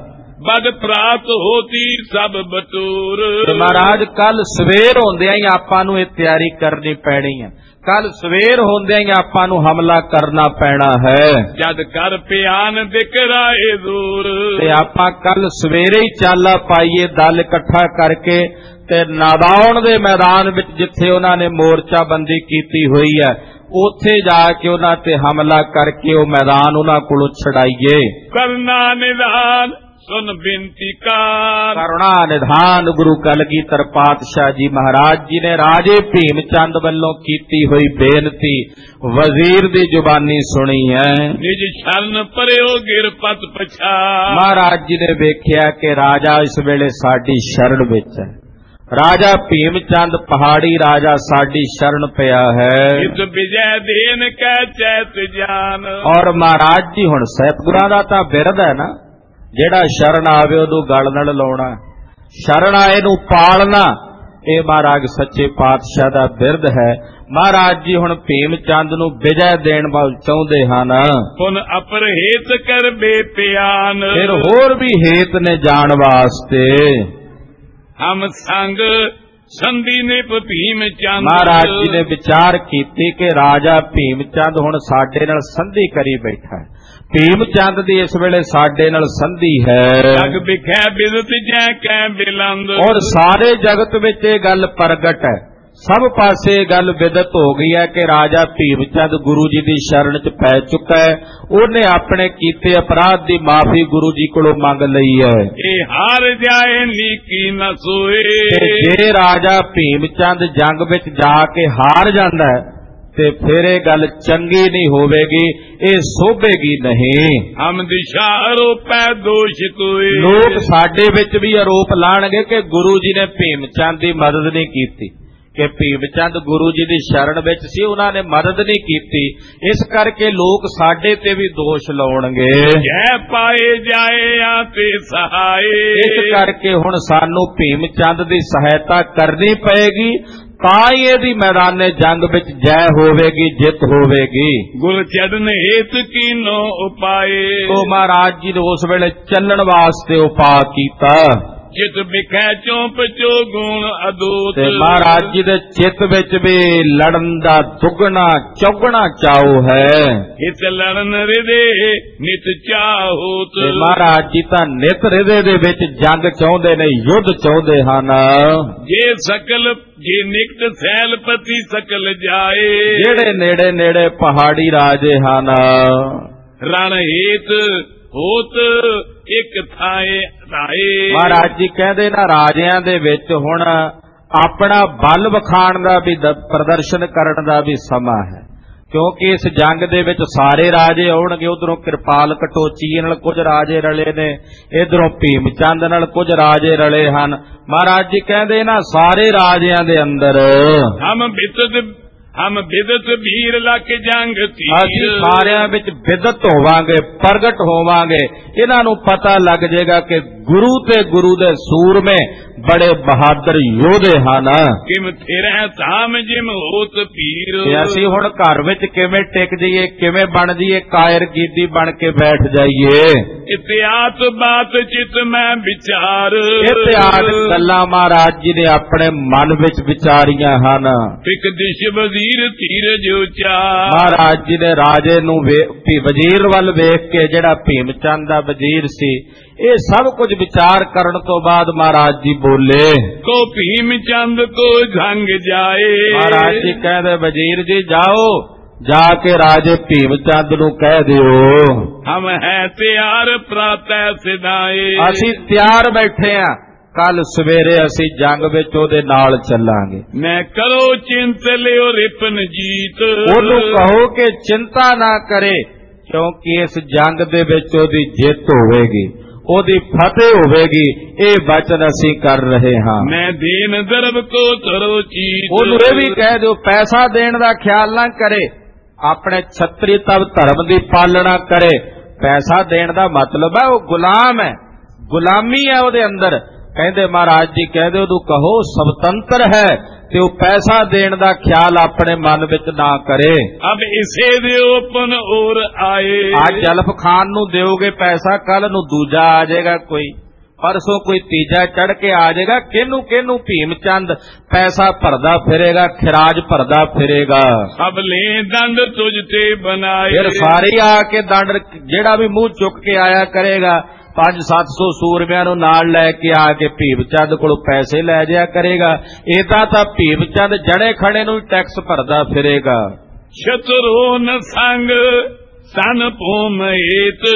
[SPEAKER 2] ਬਦ ਪ੍ਰਾਤ ਹੋਤੀ ਸਭ ਬਤੂਰ,
[SPEAKER 1] ਮਹਾਰਾਜ ਕੱਲ ਸਵੇਰ ਹੁੰਦਿਆਂ ਹੀ ਆਪਾਂ ਨੂੰ ਇਹ ਤਿਆਰੀ ਕਰਨੀ ਪੈਣੀ ਹੈ। ਕੱਲ ਸਵੇਰ ਹੁੰਦਿਆਂ ਹੀ ਆਪਾਂ ਨੂੰ ਹਮਲਾ ਕਰਨਾ ਪੈਣਾ ਹੈ।
[SPEAKER 2] ਜਦ ਕਰ ਪਿਆਨ ਦਿਕਰਾਏ ਦੂਰ, ਤੇ
[SPEAKER 1] ਆਪਾਂ ਕੱਲ ਸਵੇਰੇ ਹੀ ਚਾਲਾ ਪਾਈਏ ਦਲ ਇਕੱਠਾ ਕਰਕੇ ਤੇ ਨਾਦਾਉਣ ਦੇ ਮੈਦਾਨ ਵਿੱਚ ਜਿੱਥੇ ਉਹਨਾਂ ਨੇ ਮੋਰਚਾਬੰਦੀ ਕੀਤੀ ਹੋਈ ਹੈ ਉੱਥੇ ਜਾ ਕੇ ਉਹਨਾਂ ਤੇ ਹਮਲਾ ਕਰਕੇ ਉਹ ਮੈਦਾਨ ਉਹਨਾਂ ਕੋਲੋਂ ਛਡਾਈਏ।
[SPEAKER 2] ਕਰਨਾ ਨਿਧਾਨ ਸੁਨ ਬੇਨਤੀ ਕਾਰ,
[SPEAKER 1] ਕਰੁਣਾ ਨਿਧਾਨ ਗੁਰੂ ਕਲਗੀਧਰ ਪਾਤਸ਼ਾਹ ਜੀ ਮਹਾਰਾਜ ਜੀ ਨੇ ਰਾਜੇ ਭੀਮ ਚੰਦ ਵੱਲੋਂ ਕੀਤੀ ਹੋਈ ਬੇਨਤੀ ਵਜ਼ੀਰ ਦੀ ਜ਼ੁਬਾਨੀ ਸੁਣੀ ਹੈ।
[SPEAKER 2] ਨਿਜ ਸ਼ਰਨ ਪਰਿਓ ਗਿਰਪਤ ਪਛਾ,
[SPEAKER 1] ਮਹਾਰਾਜ ਜੀ ਨੇ ਵੇਖਿਆ ਕਿ ਰਾਜਾ ਇਸ ਵੇਲੇ ਸਾਡੀ ਸ਼ਰਨ ਵਿੱਚ ਹੈ। ਰਾਜਾ ਭੀਮ ਚੰਦ ਪਹਾੜੀ ਰਾਜਾ ਸਾਡੀ ਸ਼ਰਨ ਪਿਆ ਹੈ।
[SPEAKER 2] ਇਸ ਵਿਜੈ ਦੇਨ ਕੈ ਚੈਤ ਜਾਨ, ਔਰ
[SPEAKER 1] ਮਹਾਰਾਜ ਜੀ ਹੁਣ ਸਤਿਗੁਰਾਂ ਦਾ ਤਾਂ ਬਿਰਦ ਹੈ ਨਾ, ਜਿਹੜਾ ਸ਼ਰਨ ਆਵੇ ਉਹਨੂੰ ਗਲ ਨਾਲ ਲਾਉਣਾ, ਸ਼ਰਨ ਆਏ ਨੂੰ ਪਾਲਣਾ, ਇਹ ਮਹਾਰਾਜ ਸੱਚੇ ਪਾਤਸ਼ਾਹ ਦਾ ਬਿਰਦ ਹੈ। ਮਹਾਰਾਜ ਜੀ ਹੁਣ ਭੀਮ ਚੰਦ ਨੂੰ ਵਿਜੈ ਦੇਣ ਵੱਲ ਚਾਹੁੰਦੇ ਹਨ।
[SPEAKER 2] ਹੁਣ ਅਪਰਹੇਤ ਕਰ ਬੇਪਿਆਨ,
[SPEAKER 1] ਫਿਰ ਹੋਰ ਵੀ ਹੇਤ ਨੇ ਜਾਣ ਵਾਸਤੇ।
[SPEAKER 2] ਹਮ ਸੰਗ ਸੰਧੀ ਨੇ ਭੀਮ ਚੰਦ,
[SPEAKER 1] ਮਹਾਰਾਜ ਜੀ ਨੇ ਵਿਚਾਰ ਕੀਤੀ ਕਿ ਰਾਜਾ ਭੀਮ ਚੰਦ ਹੁਣ ਸਾਡੇ ਨਾਲ ਸੰਧੀ ਕਰੀ ਬੈਠਾ ਹੈ। ਭੀਮ ਚੰਦ ਦੀ ਇਸ ਵੇਲੇ ਸਾਡੇ ਨਾਲ ਸੰਧੀ ਹੈ।
[SPEAKER 2] ਜਗ ਵਿਖੈ ਬਿਦਤ ਜੈ ਕੈ ਬਿਲੰਦ,
[SPEAKER 1] ਔਰ ਸਾਰੇ ਜਗਤ ਵਿੱਚ ਇਹ ਗੱਲ ਪ੍ਰਗਟ ਹੈ, ਸਭ ਪਾਸੇ ਗੱਲ ਵਿਦਿਤ ਹੋ ਗਈ ਹੈ ਕਿ ਰਾਜਾ ਭੀਮ ਚੰਦ ਗੁਰੂ ਜੀ ਦੀ ਸ਼ਰਨ ਚ ਪੈ ਚੁੱਕਾ ਹੈ। ਉਹਨੇ ਆਪਣੇ ਕੀਤੇ ਅਪਰਾਧ ਦੀ ਮਾਫੀ ਗੁਰੂ ਜੀ ਕੋਲੋਂ ਮੰਗ ਲਈ ਹੈ।
[SPEAKER 2] ਇਹ ਹਾਰ ਜਾਏ ਨੀਕੀ ਨਾ ਸੋਏ।
[SPEAKER 1] ਜੇ ਰਾਜਾ ਭੀਮ ਚੰਦ ਜੰਗ ਵਿੱਚ ਜਾ ਕੇ ਹਾਰ ਜਾਂਦਾ ਹੈ ਤੇ ਫਿਰ ਇਹ ਗੱਲ ਚੰਗੀ ਨਹੀਂ ਹੋਵੇਗੀ, ਇਹ ਸੋਭੇਗੀ ਨਹੀਂ।
[SPEAKER 2] ਹਮ ਦਿਸ਼ਾ ਆਰੋਪੈ ਦੋਸ਼ ਕੋਏ।
[SPEAKER 1] ਲੋਕ ਸਾਡੇ ਵਿੱਚ ਵੀ ਆਰੋਪ ਲਾਣਗੇ ਕਿ ਗੁਰੂ ਜੀ ਨੇ ਭੀਮ ਚੰਦ ਦੀ ਮਦਦ ਨਹੀਂ ਕੀਤੀ, ਕਿ ਭੀਮ ਚੰਦ ਗੁਰੂ ਜੀ ਦੀ ਸ਼ਰਨ ਵਿੱਚ ਸੀ, ਉਹਨਾਂ ਨੇ ਮਦਦ ਨਹੀਂ ਕੀਤੀ, ਇਸ ਕਰਕੇ ਲੋਕ ਸਾਡੇ ਤੇ ਵੀ ਦੋਸ਼ ਲਾਉਣਗੇ।
[SPEAKER 2] ਜੈ ਪਾਏ ਜਾਏ ਆ ਤੇ ਸਹਾਏ।
[SPEAKER 1] ਇਸ ਕਰਕੇ ਹੁਣ ਸਾਨੂੰ ਭੀਮ ਚੰਦ ਦੀ ਸਹਾਇਤਾ ਕਰਨੀ ਪਏਗੀ, ਤਾਂ ਹੀ ਇਹਦੀ ਮੈਦਾਨੇ ਜੰਗ ਵਿੱਚ ਜੈ ਹੋਵੇਗੀ, ਜਿੱਤ ਹੋਵੇਗੀ।
[SPEAKER 2] ਗੁਰ ਚੜਨ ਹੇਤ ਕੀਨੋ ਉਪਾਏ।
[SPEAKER 1] ਤੋ ਮਹਾਰਾਜ ਜੀ ਨੇ ਉਸ ਵੇਲੇ ਚੱਲਣ ਵਾਸਤੇ ਉਪਾਅ ਕੀਤਾ।
[SPEAKER 2] ਚਿਤ ਵਿਖੈ ਚੋਂਪ ਚੋ ਗੁਣ ਅਦੂਤ।
[SPEAKER 1] ਤੇ ਮਹਾਰਾਜ ਜੀ ਦੇ ਚਿੱਤ ਵਿੱਚ ਵੀ ਲੜਨ ਦਾ ਦੁੱਗਣਾ ਚੌਗਣਾ ਚਾਉ ਹੈ।
[SPEAKER 2] ਇਸ ਲੜਨ ਹਿਰਦੇ ਨਿਤ ਚਾਹੂਤ।
[SPEAKER 1] ਤੇ ਮਹਾਰਾਜ ਜੀ ਤਾਂ ਨਿਤ ਹਿਰਦੇ ਦੇ ਵਿੱਚ ਜੰਗ ਚਾਹੁੰਦੇ ਨੇ, ਯੁੱਧ ਚਾਹੁੰਦੇ ਹਨ।
[SPEAKER 2] ਜੇ ਸਕਲ ਜੇ ਨਿਕਟ ਸੈਲਪਤੀ ਸਕਲ ਜਾਏ।
[SPEAKER 1] ਜਿਹੜੇ ਨੇੜੇ ਨੇੜੇ ਪਹਾੜੀ ਰਾਜੇ ਹਨ,
[SPEAKER 2] ਰਣ ਹੇਤ ਹੋਤ ਇੱਕ ਥਾਏ ਰਾਏ।
[SPEAKER 1] ਮਹਾਰਾਜ ਜੀ ਕਹਿੰਦੇ ਨਾ, ਰਾਜਿਆਂ ਦੇ ਵਿੱਚ ਹੁਣ ਆਪਣਾ ਬਲ ਵਿਖਾਣ ਦਾ ਵੀ ਪ੍ਰਦਰਸ਼ਨ ਕਰਨ ਦਾ ਵੀ ਸਮਾਂ ਹੈ, ਕਿਉਂਕਿ ਇਸ ਜੰਗ ਦੇ ਵਿੱਚ ਸਾਰੇ ਰਾਜੇ ਆਉਣਗੇ। ਉਧਰੋਂ ਕਿਰਪਾਲ ਕਟੋਚੀ ਨਾਲ ਕੁਝ ਰਾਜੇ ਰਲੇ ਨੇ, ਇਧਰੋਂ ਭੀਮ ਚੰਦ ਨਾਲ ਕੁਝ ਰਾਜੇ ਰਲੇ ਹਨ। ਮਹਾਰਾਜ ਜੀ ਕਹਿੰਦੇ ਨਾ, ਸਾਰੇ ਰਾਜਿਆਂ ਦੇ ਅੰਦਰ
[SPEAKER 2] ਹਮ ਬਿਤਤ ਹਮ ਬਿਦਤ ਵੀਰ ਲੱਕ ਜੰਗ ਤੀਰ।
[SPEAKER 1] ਅਸੀਂ ਸਾਰਿਆਂ ਵਿੱਚ ਬਿਦਤ ਹੋਵਾਂਗੇ, ਪ੍ਰਗਟ ਹੋਵਾਂਗੇ। ਇਹਨਾਂ ਨੂੰ ਪਤਾ ਲੱਗ ਜਾਏਗਾ ਕਿ ਗੁਰੂ ਤੇ ਗੁਰੂ ਦੇ ਸੂਰਮੇ ਬੜੇ ਬਹਾਦਰ ਯੋਧੇ ਹਨ।
[SPEAKER 2] ਕਿਮ ਥਿਰੈ ਧਾਮ ਜਿਮ ਹੋਤ ਪੀਰ।
[SPEAKER 1] ਤੇ ਅਸੀਂ ਹੁਣ ਘਰ ਵਿੱਚ ਕਿਵੇਂ ਟਿਕ ਜਾਈਏ, ਕਿਵੇਂ ਬਣ ਜਾਈਏ, ਕਾਇਰ ਗੀਦੀ ਬਣ ਕੇ ਬੈਠ ਜਾਈਏ।
[SPEAKER 2] ਇਤਿਹਾਸ ਬਾਤ ਚਿਤ ਮੈਂ ਵਿਚਾਰ।
[SPEAKER 1] ਇਤਿਹਾਸ ਗੱਲਾਂ ਮਹਾਰਾਜ ਜੀ ਨੇ ਆਪਣੇ ਮਨ ਵਿੱਚ ਵਿਚਾਰੀਆਂ ਹਨ।
[SPEAKER 2] ਇੱਕ ਦਿਸ਼ ਵਜ਼ੀਰ ਧੀਰਜ ਉਚਾਰ।
[SPEAKER 1] ਮਹਾਰਾਜ ਜੀ ਨੇ ਰਾਜੇ ਨੂੰ ਵਜ਼ੀਰ ਵੱਲ ਵੇਖ ਕੇ, ਜਿਹੜਾ ਭੀਮ ਚੰਦ ਦਾ ਵਜ਼ੀਰ ਸੀ, ਇਹ ਸਭ ਕੁਝ ਵਿਚਾਰ ਕਰਨ ਤੋਂ ਬਾਅਦ ਮਹਾਰਾਜ ਜੀ ਬੋਲੇ।
[SPEAKER 2] ਕੋ ਭੀਮ ਚੰਦ ਕੋ ਜੰਗ ਜਾਏ।
[SPEAKER 1] ਮਹਾਰਾਜ ਜੀ ਕਹਿੰਦੇ, ਵਜ਼ੀਰ ਜੀ ਜਾਓ, ਜਾ ਕੇ ਰਾਜੇ ਭੀਮ ਚੰਦ ਨੂੰ ਕਹਿ ਦਿਓ,
[SPEAKER 2] ਹਮ ਹੈ ਤਿਆਰ ਪ੍ਰਾਤੈ ਸਿਧਾਏ। ਅਸੀਂ
[SPEAKER 1] ਤਿਆਰ ਬੈਠੇ ਆ, ਕੱਲ ਸਵੇਰੇ ਅਸੀਂ ਜੰਗ ਵਿੱਚ ਉਹਦੇ ਨਾਲ ਚੱਲਾਂਗੇ।
[SPEAKER 2] ਮੈਂ ਕਰੋ ਚਿੰਤ ਲਿਓ ਰਿਪਨ ਜੀਤ।
[SPEAKER 1] ਉਹਨੂੰ ਕਹੋ ਕਿ ਚਿੰਤਾ ਨਾ ਕਰੇ, ਕਿਉਂਕਿ ਇਸ ਜੰਗ ਦੇ ਵਿੱਚ ਉਹਦੀ ਜਿੱਤ ਹੋਵੇਗੀ, ਉਹਦੀ ਫਤਿਹ ਹੋਵੇਗੀ। ਇਹ ਬਚਨ ਅਸੀਂ ਕਰ ਰਹੇ ਹਾਂ।
[SPEAKER 2] ਮੈਂ ਦੀਨ ਦਰਬ ਕੋ ਤਰੋ ਚੀਤ।
[SPEAKER 1] ਉਹਨੂੰ ਇਹ ਵੀ ਕਹਿ ਦਿਓ, ਪੈਸਾ ਦੇਣ ਦਾ ਖਿਆਲ ਨਾ ਕਰੇ, ਆਪਣੇ ਛਤਰੀ ਤਵ ਧਰਮ ਦੀ ਪਾਲਣਾ ਕਰੇ। ਪੈਸਾ ਦੇਣ ਦਾ ਮਤਲਬ ਹੈ ਉਹ ਗੁਲਾਮ ਹੈ, ਗੁਲਾਮੀ ਹੈ ਉਹਦੇ ਅੰਦਰ। ਕਹਿੰਦੇ ਮਹਾਰਾਜ ਜੀ ਕਹਿੰਦੇ, ਉਹਨੂੰ ਕਹੋ ਸੁਤੰਤਰ ਹੈ ਤੇ ਉਹ ਪੈਸਾ ਦੇਣ ਦਾ ਖਿਆਲ ਆਪਣੇ ਮਨ ਵਿੱਚ ਨਾ ਕਰੇ।
[SPEAKER 2] ਅਬ ਇਸੇ ਦੇ ਓਪਨ ਔਰ ਆਏ।
[SPEAKER 1] ਅੱਜ ਜਲਫ ਖਾਨ ਨੂੰ ਦਿਓਗੇ ਪੈਸਾ, ਕੱਲ ਨੂੰ ਦੂਜਾ ਆ ਜਾਏਗਾ, ਕੋਈ ਪਰਸੋਂ ਕੋਈ ਤੀਜਾ ਚੜ ਕੇ ਆ ਜਾਏਗਾ। ਕਿਹਨੂੰ ਕਿਹਨੂੰ ਭੀਮ ਚੰਦ ਪੈਸਾ ਭਰਦਾ ਫਿਰੇਗਾ, ਖਿਰਾਜ ਭਰਦਾ ਫਿਰੇਗਾ।
[SPEAKER 2] ਸਭ ਲੈ ਦੰਡ ਤੁਝ ਤੇ ਬਣਾਏ।
[SPEAKER 1] ਫਿਰ ਸਾਰੇ ਆ ਕੇ ਦੰਡ, ਜਿਹੜਾ ਵੀ ਮੂੰਹ ਚੁੱਕ ਕੇ ਆਇਆ ਕਰੇਗਾ, ਪੰਜ ਸੱਤ ਸੌ ਸੂਰਮਿਆਂ ਨੂੰ ਨਾਲ ਲੈ ਕੇ ਆ ਕੇ ਭੀਮ ਚੰਦ ਕੋਲੋਂ ਪੈਸੇ ਲੈ ਜਾਇਆ ਕਰੇਗਾ। ਇਹਦਾ ਤਾਂ ਭੀਮ ਚੰਦ ਜਣੇ ਖੜੇ ਨੂੰ ਟੈਕਸ ਭਰਦਾ ਫਿਰੇਗਾ।
[SPEAKER 2] ਸ਼ਤਰੂ ਨ ਸੰਗ ਸਨ ਭੂਮ ਏਤ।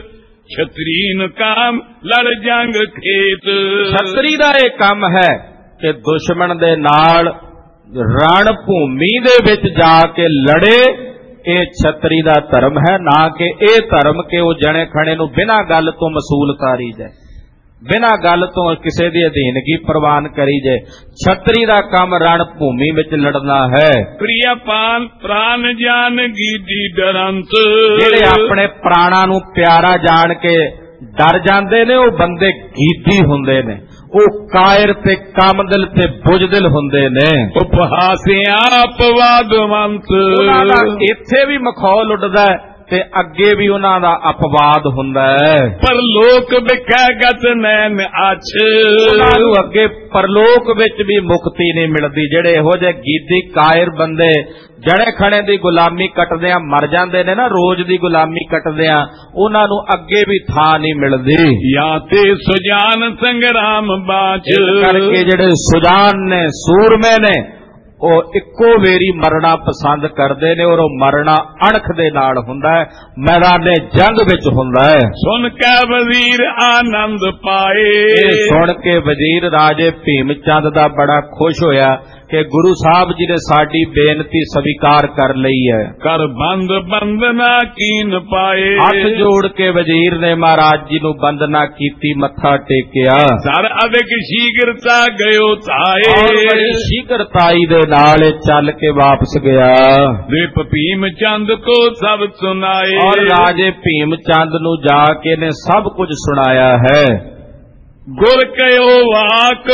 [SPEAKER 2] ਛਤਰੀਨ ਕਾਮ ਲੜ ਜੰਗ ਖੇਤ। ਛਤਰੀ
[SPEAKER 1] ਦਾ ਇਹ ਕੰਮ ਹੈ ਕਿ ਦੁਸ਼ਮਣ ਦੇ ਨਾਲ ਰਣ ਭੂਮੀ ਦੇ ਵਿੱਚ ਜਾ ਕੇ ਲੜੇ। ਇਹ ਛਤਰੀ ਦਾ ਧਰਮ ਹੈ, ਨਾ ਕਿ ਇਹ ਧਰਮ ਕਿ ਉਹ ਜਣੇ ਖਣੇ ਨੂੰ ਬਿਨਾਂ ਗੱਲ ਤੋਂ ਮਸੂਲ ਤਾਰੀ ਜਾਏ, ਬਿਨਾਂ ਗੱਲ ਤੋਂ ਕਿਸੇ ਦੀ ਅਧੀਨਗੀ ਪ੍ਰਵਾਨ ਕਰੀ ਜਾਏ। ਛਤਰੀ ਦਾ ਕੰਮ ਰਣ ਭੂਮੀ ਵਿੱਚ ਲੜਨਾ ਹੈ।
[SPEAKER 2] ਪ੍ਰਿਆ ਪਾਨ ਪ੍ਰਾਨ ਜਾਨ ਗੀਦੀ ਡਰੰਤ।
[SPEAKER 1] ਜਿਹੜੇ ਆਪਣੇ ਪ੍ਰਾਣਾਂ ਨੂੰ ਪਿਆਰਾ ਜਾਣ ਕੇ ਡਰ ਜਾਂਦੇ ਨੇ, ਉਹ ਬੰਦੇ ਗੀਦੀ ਹੁੰਦੇ ਨੇ, ਉਹ ਕਾਇਰ ਤੇ ਕਾਮਦਿਲ ਤੇ ਬੁਝਦਿਲ ਹੁੰਦੇ ਨੇ।
[SPEAKER 2] ਉਪਹਾਸਿਆ ਅਪਵਾਦਵੰਤ।
[SPEAKER 1] ਉਹਨਾਂ ਦਾ ਇੱਥੇ ਵੀ ਮਖੌਲ ਉੱਡਦਾ ਹੈ ਤੇ ਅੱਗੇ ਵੀ ਉਹਨਾਂ ਦਾ ਅਪਵਾਦ ਹੁੰਦਾ ਹੈ।
[SPEAKER 2] ਪਰ ਲੋਕ ਵਿਖੈ ਗਤ ਨੈਣ ਅੱਛ।
[SPEAKER 1] ਉਹਨਾਂ ਨੂੰ ਅੱਗੇ ਪਰਲੋਕ ਵਿੱਚ ਵੀ ਮੁਕਤੀ ਨਹੀਂ ਮਿਲਦੀ। ਜਿਹੜੇ ਇਹੋ ਜਿਹੇ ਗੀਦੀ ਕਾਇਰ ਬੰਦੇ ਜੜੇ ਖੜੇ ਦੀ ਗੁਲਾਮੀ ਕੱਟਦੇ ਆ ਮਰ ਜਾਂਦੇ ਨੇ ਨਾ, ਰੋਜ਼ ਦੀ ਗੁਲਾਮੀ ਕੱਟਦੇ ਆ, ਉਹਨਾਂ ਨੂੰ ਅੱਗੇ ਵੀ ਥਾਂ ਨਹੀਂ ਮਿਲਦੀ।
[SPEAKER 2] ਜਾਂ ਤੇ ਸੁਜਾਨ ਸੰਗਰਾਮ ਬਾਚ।
[SPEAKER 1] ਕਰਕੇ ਜਿਹੜੇ ਸੁਜਾਨ ਨੇ, ਸੂਰਮੇ ਨੇ, ਉਹ ਇੱਕੋ ਵੇਰੀ ਮਰਨਾ ਪਸੰਦ ਕਰਦੇ ਨੇ, ਔਰ ਉਹ ਮਰਨਾ ਅਣਖ ਦੇ ਨਾਲ ਹੁੰਦਾ ਹੈ, ਮੈਦਾਨੇ ਜੰਗ ਵਿੱਚ ਹੁੰਦਾ ਹੈ।
[SPEAKER 2] ਸੁਣ ਕੇ ਵਜ਼ੀਰ ਆਨੰਦ ਪਾਏ।
[SPEAKER 1] ਇਹ ਸੁਣ ਕੇ ਵਜ਼ੀਰ ਰਾਜੇ ਭੀਮ ਚੰਦ ਦਾ ਬੜਾ ਖੁਸ਼ ਹੋਇਆ ਕਿ ਗੁਰੂ ਸਾਹਿਬ ਜੀ ਨੇ ਸਾਡੀ ਬੇਨਤੀ ਸਵੀਕਾਰ ਕਰ ਲਈ ਹੈ।
[SPEAKER 2] ਕਰ ਬੰਦ ਬੰਦਨਾ ਕੀਨ ਪਾਏ।
[SPEAKER 1] ਹੱਥ ਜੋੜ ਕੇ ਵਜ਼ੀਰ ਨੇ ਮਹਾਰਾਜ ਜੀ ਨੂੰ ਬੰਦਨਾ ਕੀਤੀ, ਮੱਥਾ ਟੇਕਿਆ।
[SPEAKER 2] ਸਰ ਅਧਿਕ ਸ਼ੀਘਰਤਾ ਗਇਓ ਧਾਏ।
[SPEAKER 1] ਔਰ ਬੜੀ ਸ਼ੀਘਰਤਾਈ ਦੇ ਨਾਲ ਚੱਲ ਕੇ ਵਾਪਸ ਗਿਆ।
[SPEAKER 2] ਵਿਪ ਭੀਮ ਚੰਦ ਕੋ ਸਭ ਸੁਨਾਏ।
[SPEAKER 1] ਔਰ ਰਾਜੇ ਭੀਮ ਚੰਦ ਨੂੰ ਜਾ ਕੇ ਨੇ ਸਭ ਕੁਝ ਸੁਣਾਇਆ ਹੈ।
[SPEAKER 2] ਗੁਰ ਕਯੋ ਵਾਕ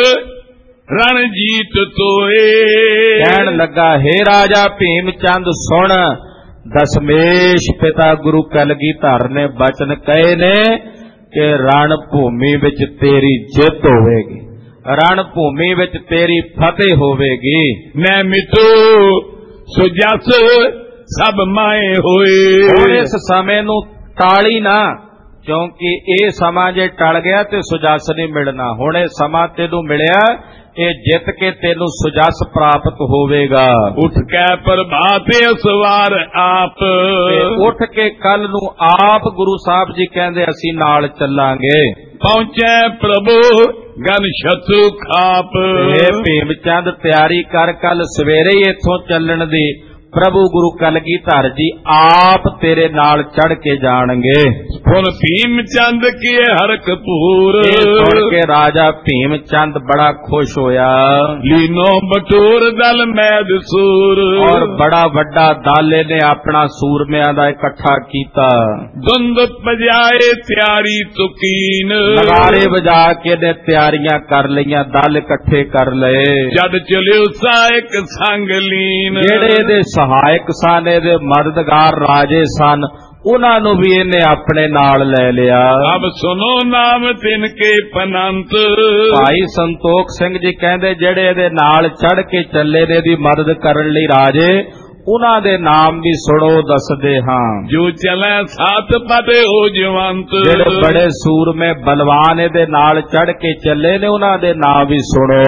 [SPEAKER 2] ਰਣਜੀਤ ਤੋਏ।
[SPEAKER 1] ਕਹਿਣ ਲੱਗਾ, ਹੇ ਰਾਜਾ ਭੀਮ ਚੰਦ ਸੁਣ, ਦਸ਼ਮੇਸ਼ ਪਿਤਾ ਗੁਰੂ ਕਲਗੀਧਰ ਨੇ ਬਚਨ ਕਹੇ ਨੇ ਕਿ ਰਣ ਭੂਮੀ ਵਿੱਚ ਤੇਰੀ ਜਿੱਤ ਹੋਵੇਗੀ, ਰਣ ਭੂਮੀ ਵਿੱਚ ਤੇਰੀ ਫਤਿਹ ਹੋਵੇਗੀ।
[SPEAKER 2] ਮੈਂ ਮਿਟੋ ਸੁਜਸ ਸਭ ਮਾਏ ਹੋਏ।
[SPEAKER 1] ਹੁਣ ਇਸ ਸਮੇਂ ਨੂੰ ਟਾਲੀ ਨਾ, ਕਿਉਂਕਿ ਇਹ ਸਮਾਂ ਜੇ ਟਲ ਗਿਆ ਤੇ ਸੁਜਸ ਨਹੀਂ ਮਿਲਣਾ। ਹੁਣ ਇਹ ਸਮਾਂ ਤੈਨੂੰ ਮਿਲਿਆ, ਇਹ ਜਿੱਤ ਕੇ ਤੈਨੂੰ ਸੁਜਸ ਪ੍ਰਾਪਤ ਹੋਵੇਗਾ।
[SPEAKER 2] ਉੱਠ ਕੇ ਪ੍ਰਭਾਤੇ ਸਵਾਰ ਆਪ।
[SPEAKER 1] ਉੱਠ ਕੇ ਕੱਲ ਨੂੰ ਆਪ ਗੁਰੂ ਸਾਹਿਬ ਜੀ ਕਹਿੰਦੇ ਅਸੀਂ ਨਾਲ ਚੱਲਾਂਗੇ।
[SPEAKER 2] ਪਹੁੰਚੇ ਪ੍ਰਭੂ ਗਨ ਛਤੂ ਖਾਪ।
[SPEAKER 1] ਇਹ ਭੀਮ ਚੰਦ ਤਿਆਰੀ ਕਰ, ਕੱਲ ਸਵੇਰੇ ਹੀ ਇੱਥੋਂ ਚੱਲਣ ਦੀ। ਪ੍ਰਭੂ ਗੁਰੂ ਕਲਗੀਧਰ ਜੀ ਆਪ ਤੇਰੇ ਨਾਲ ਚੜ ਕੇ ਜਾਣਗੇ।
[SPEAKER 2] ਹੁਣ ਭੀਮ ਚੰਦ ਕੀ ਹਰਕ ਪੂਰ।
[SPEAKER 1] ਇਹ ਸੁਣ ਕੇ ਰਾਜਾ ਭੀਮ ਚੰਦ ਬੜਾ ਖੁਸ਼ ਹੋਇਆ।
[SPEAKER 2] ਲੀਨੋ ਬਟੂਰ ਦਲ ਮੈਦ ਸੂਰ।
[SPEAKER 1] ਔਰ ਬੜਾ ਵੱਡਾ ਦਲ ਇਹਨੇ ਆਪਣਾ ਸੂਰਮਿਆਂ ਦਾ ਇਕੱਠਾ ਕੀਤਾ।
[SPEAKER 2] ਦੁੰਦ ਪਜਾਏ ਤਿਆਰੀ ਤੁਕੀਨ।
[SPEAKER 1] ਨਗਾਰੇ ਵਜਾ ਕੇ ਨੇ ਤਿਆਰੀਆਂ ਕਰ ਲਈਆਂ, ਦਲ ਇਕੱਠੇ ਕਰ ਲਏ।
[SPEAKER 2] ਜਦ ਚਲਿਓ ਸਾਇਕ ਸੰਗ ਲੀਨ।
[SPEAKER 1] ਜਿਹੜੇ ਇਹਦੇ ਸਹਾਇਕ ਸਨ, ਇਹਦੇ ਮਦਦਗਾਰ ਰਾਜੇ ਸਨ, ਉਹਨਾਂ ਨੂੰ ਵੀ ਇਹਨੇ ਆਪਣੇ ਨਾਲ ਲੈ ਲਿਆ।
[SPEAKER 2] ਅਬ ਸੁਨੋ ਨਾਮ ਤਿਨ ਕੇ ਪਨੰਤ।
[SPEAKER 1] ਭਾਈ ਸੰਤੋਖ ਸਿੰਘ ਜੀ ਕਹਿੰਦੇ ਜਿਹੜੇ ਇਹਦੇ ਨਾਲ ਚੜ ਕੇ ਚੱਲੇ ਨੇ ਇਹਦੀ ਮਦਦ ਕਰਨ ਲਈ ਰਾਜੇ, ਉਹਨਾਂ ਦੇ ਨਾਮ ਵੀ ਸੁਣੋ, ਦੱਸਦੇ ਹਾਂ।
[SPEAKER 2] ਜੋ ਚਲੇ ਸਾਥ ਪਤੇ ਹੋ ਜਵੰਤ।
[SPEAKER 1] ਜਿਹੜੇ ਬੜੇ ਸੂਰਮੇ ਬਲਵਾਨ ਇਹਦੇ ਨਾਲ ਚੜ ਕੇ ਚੱਲੇ ਨੇ, ਉਹਨਾਂ ਦੇ ਨਾਮ ਵੀ ਸੁਣੋ।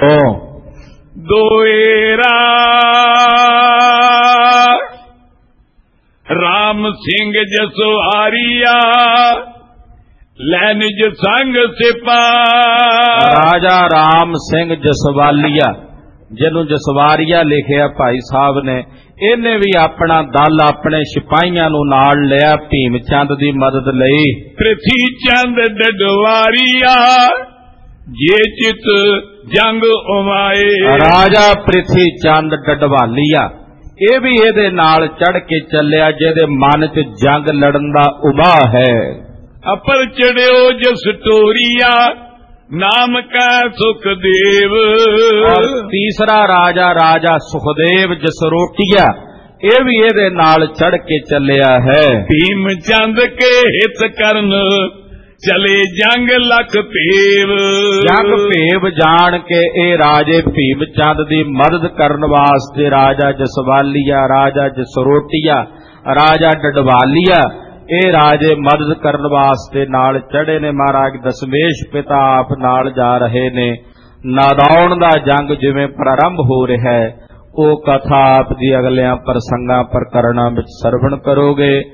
[SPEAKER 2] ਦੋਏਰਾ ਰਾਮ ਸਿੰਘ ਜਸਵਾਰੀਆ ਲੈ ਨਿਜ ਸੰਗ ਸਿਪਾ।
[SPEAKER 1] ਰਾਜਾ ਰਾਮ ਸਿੰਘ ਜਸਵਾਲੀਆ, ਜਿਹਨੂੰ ਜਸਵਾਰੀਆ ਲਿਖਿਆ ਭਾਈ ਸਾਹਿਬ ਨੇ, ਇਹਨੇ ਵੀ ਆਪਣਾ ਦਲ ਆਪਣੇ ਸਿਪਾਹੀਆਂ ਨੂੰ ਨਾਲ ਲਿਆ ਭੀਮ ਚੰਦ ਦੀ ਮਦਦ ਲਈ।
[SPEAKER 2] ਪ੍ਰਿਥੀ ਚੰਦ ਡਡਵਾਰੀਆ ਜੇ ਚਿਤ ਜੰਗ ਉਮਾਏ।
[SPEAKER 1] ਰਾਜਾ ਪ੍ਰਿਥੀ ਚੰਦ ਡਡਵਾਲੀਆ ਇਹ ਵੀ ਇਹਦੇ ਨਾਲ ਚੜ ਕੇ ਚੱਲਿਆ, ਜਿਹਦੇ ਮਨ 'ਚ ਜੰਗ ਲੜਨ ਦਾ ਉਬਾਹ ਹੈ।
[SPEAKER 2] ਅਪਰ ਚੜਿਓ ਜਸ ਟੋਰੀਆ ਨਾਮ ਕਾ ਸੁਖਦੇਵ।
[SPEAKER 1] ਔਰ ਤੀਸਰਾ ਰਾਜਾ ਰਾਜਾ ਸੁਖਦੇਵ ਜਸਰੋਟੀਆ, ਇਹ ਵੀ ਇਹਦੇ ਨਾਲ ਚੜ ਕੇ ਚੱਲਿਆ ਹੈ।
[SPEAKER 2] ਭੀਮ ਚੰਦ ਕੇ ਹਿਤ ਕਰਨ ਚਲੇ ਜੰਗ ਲਖ ਭੇਵ।
[SPEAKER 1] ਜੰਗ ਭੇਵ ਜਾਣ ਕੇ ਇਹ ਰਾਜੇ ਭੀਮ ਚੰਦ ਦੀ ਮਦਦ ਕਰਨ ਵਾਸਤੇ ਰਾਜਾ ਜਸਵਾਲੀਆ, ਰਾਜਾ ਜਸਰੋਟੀਆ, ਰਾਜਾ ਡਡਵਾਲੀਆ, ਇਹ ਰਾਜੇ ਮਦਦ ਕਰਨ ਵਾਸਤੇ ਨਾਲ ਚੜੇ ਨੇ। ਮਹਾਰਾਜ ਦਸ਼ਮੇਸ਼ ਪਿਤਾ ਆਪ ਨਾਲ ਜਾ ਰਹੇ ਨੇ। ਨਾਦੌਣ ਦਾ ਜੰਗ ਜਿਵੇਂ ਪ੍ਰਾਰੰਭ ਹੋ ਰਿਹਾ ਹੈ, ਉਹ ਕਥਾ ਆਪ ਜੀ ਅਗਲਿਆਂ ਪ੍ਰਸੰਗਾਂ ਪ੍ਰਕਰਣਾਂ ਵਿੱਚ ਸਰਵਣ ਕਰੋਗੇ।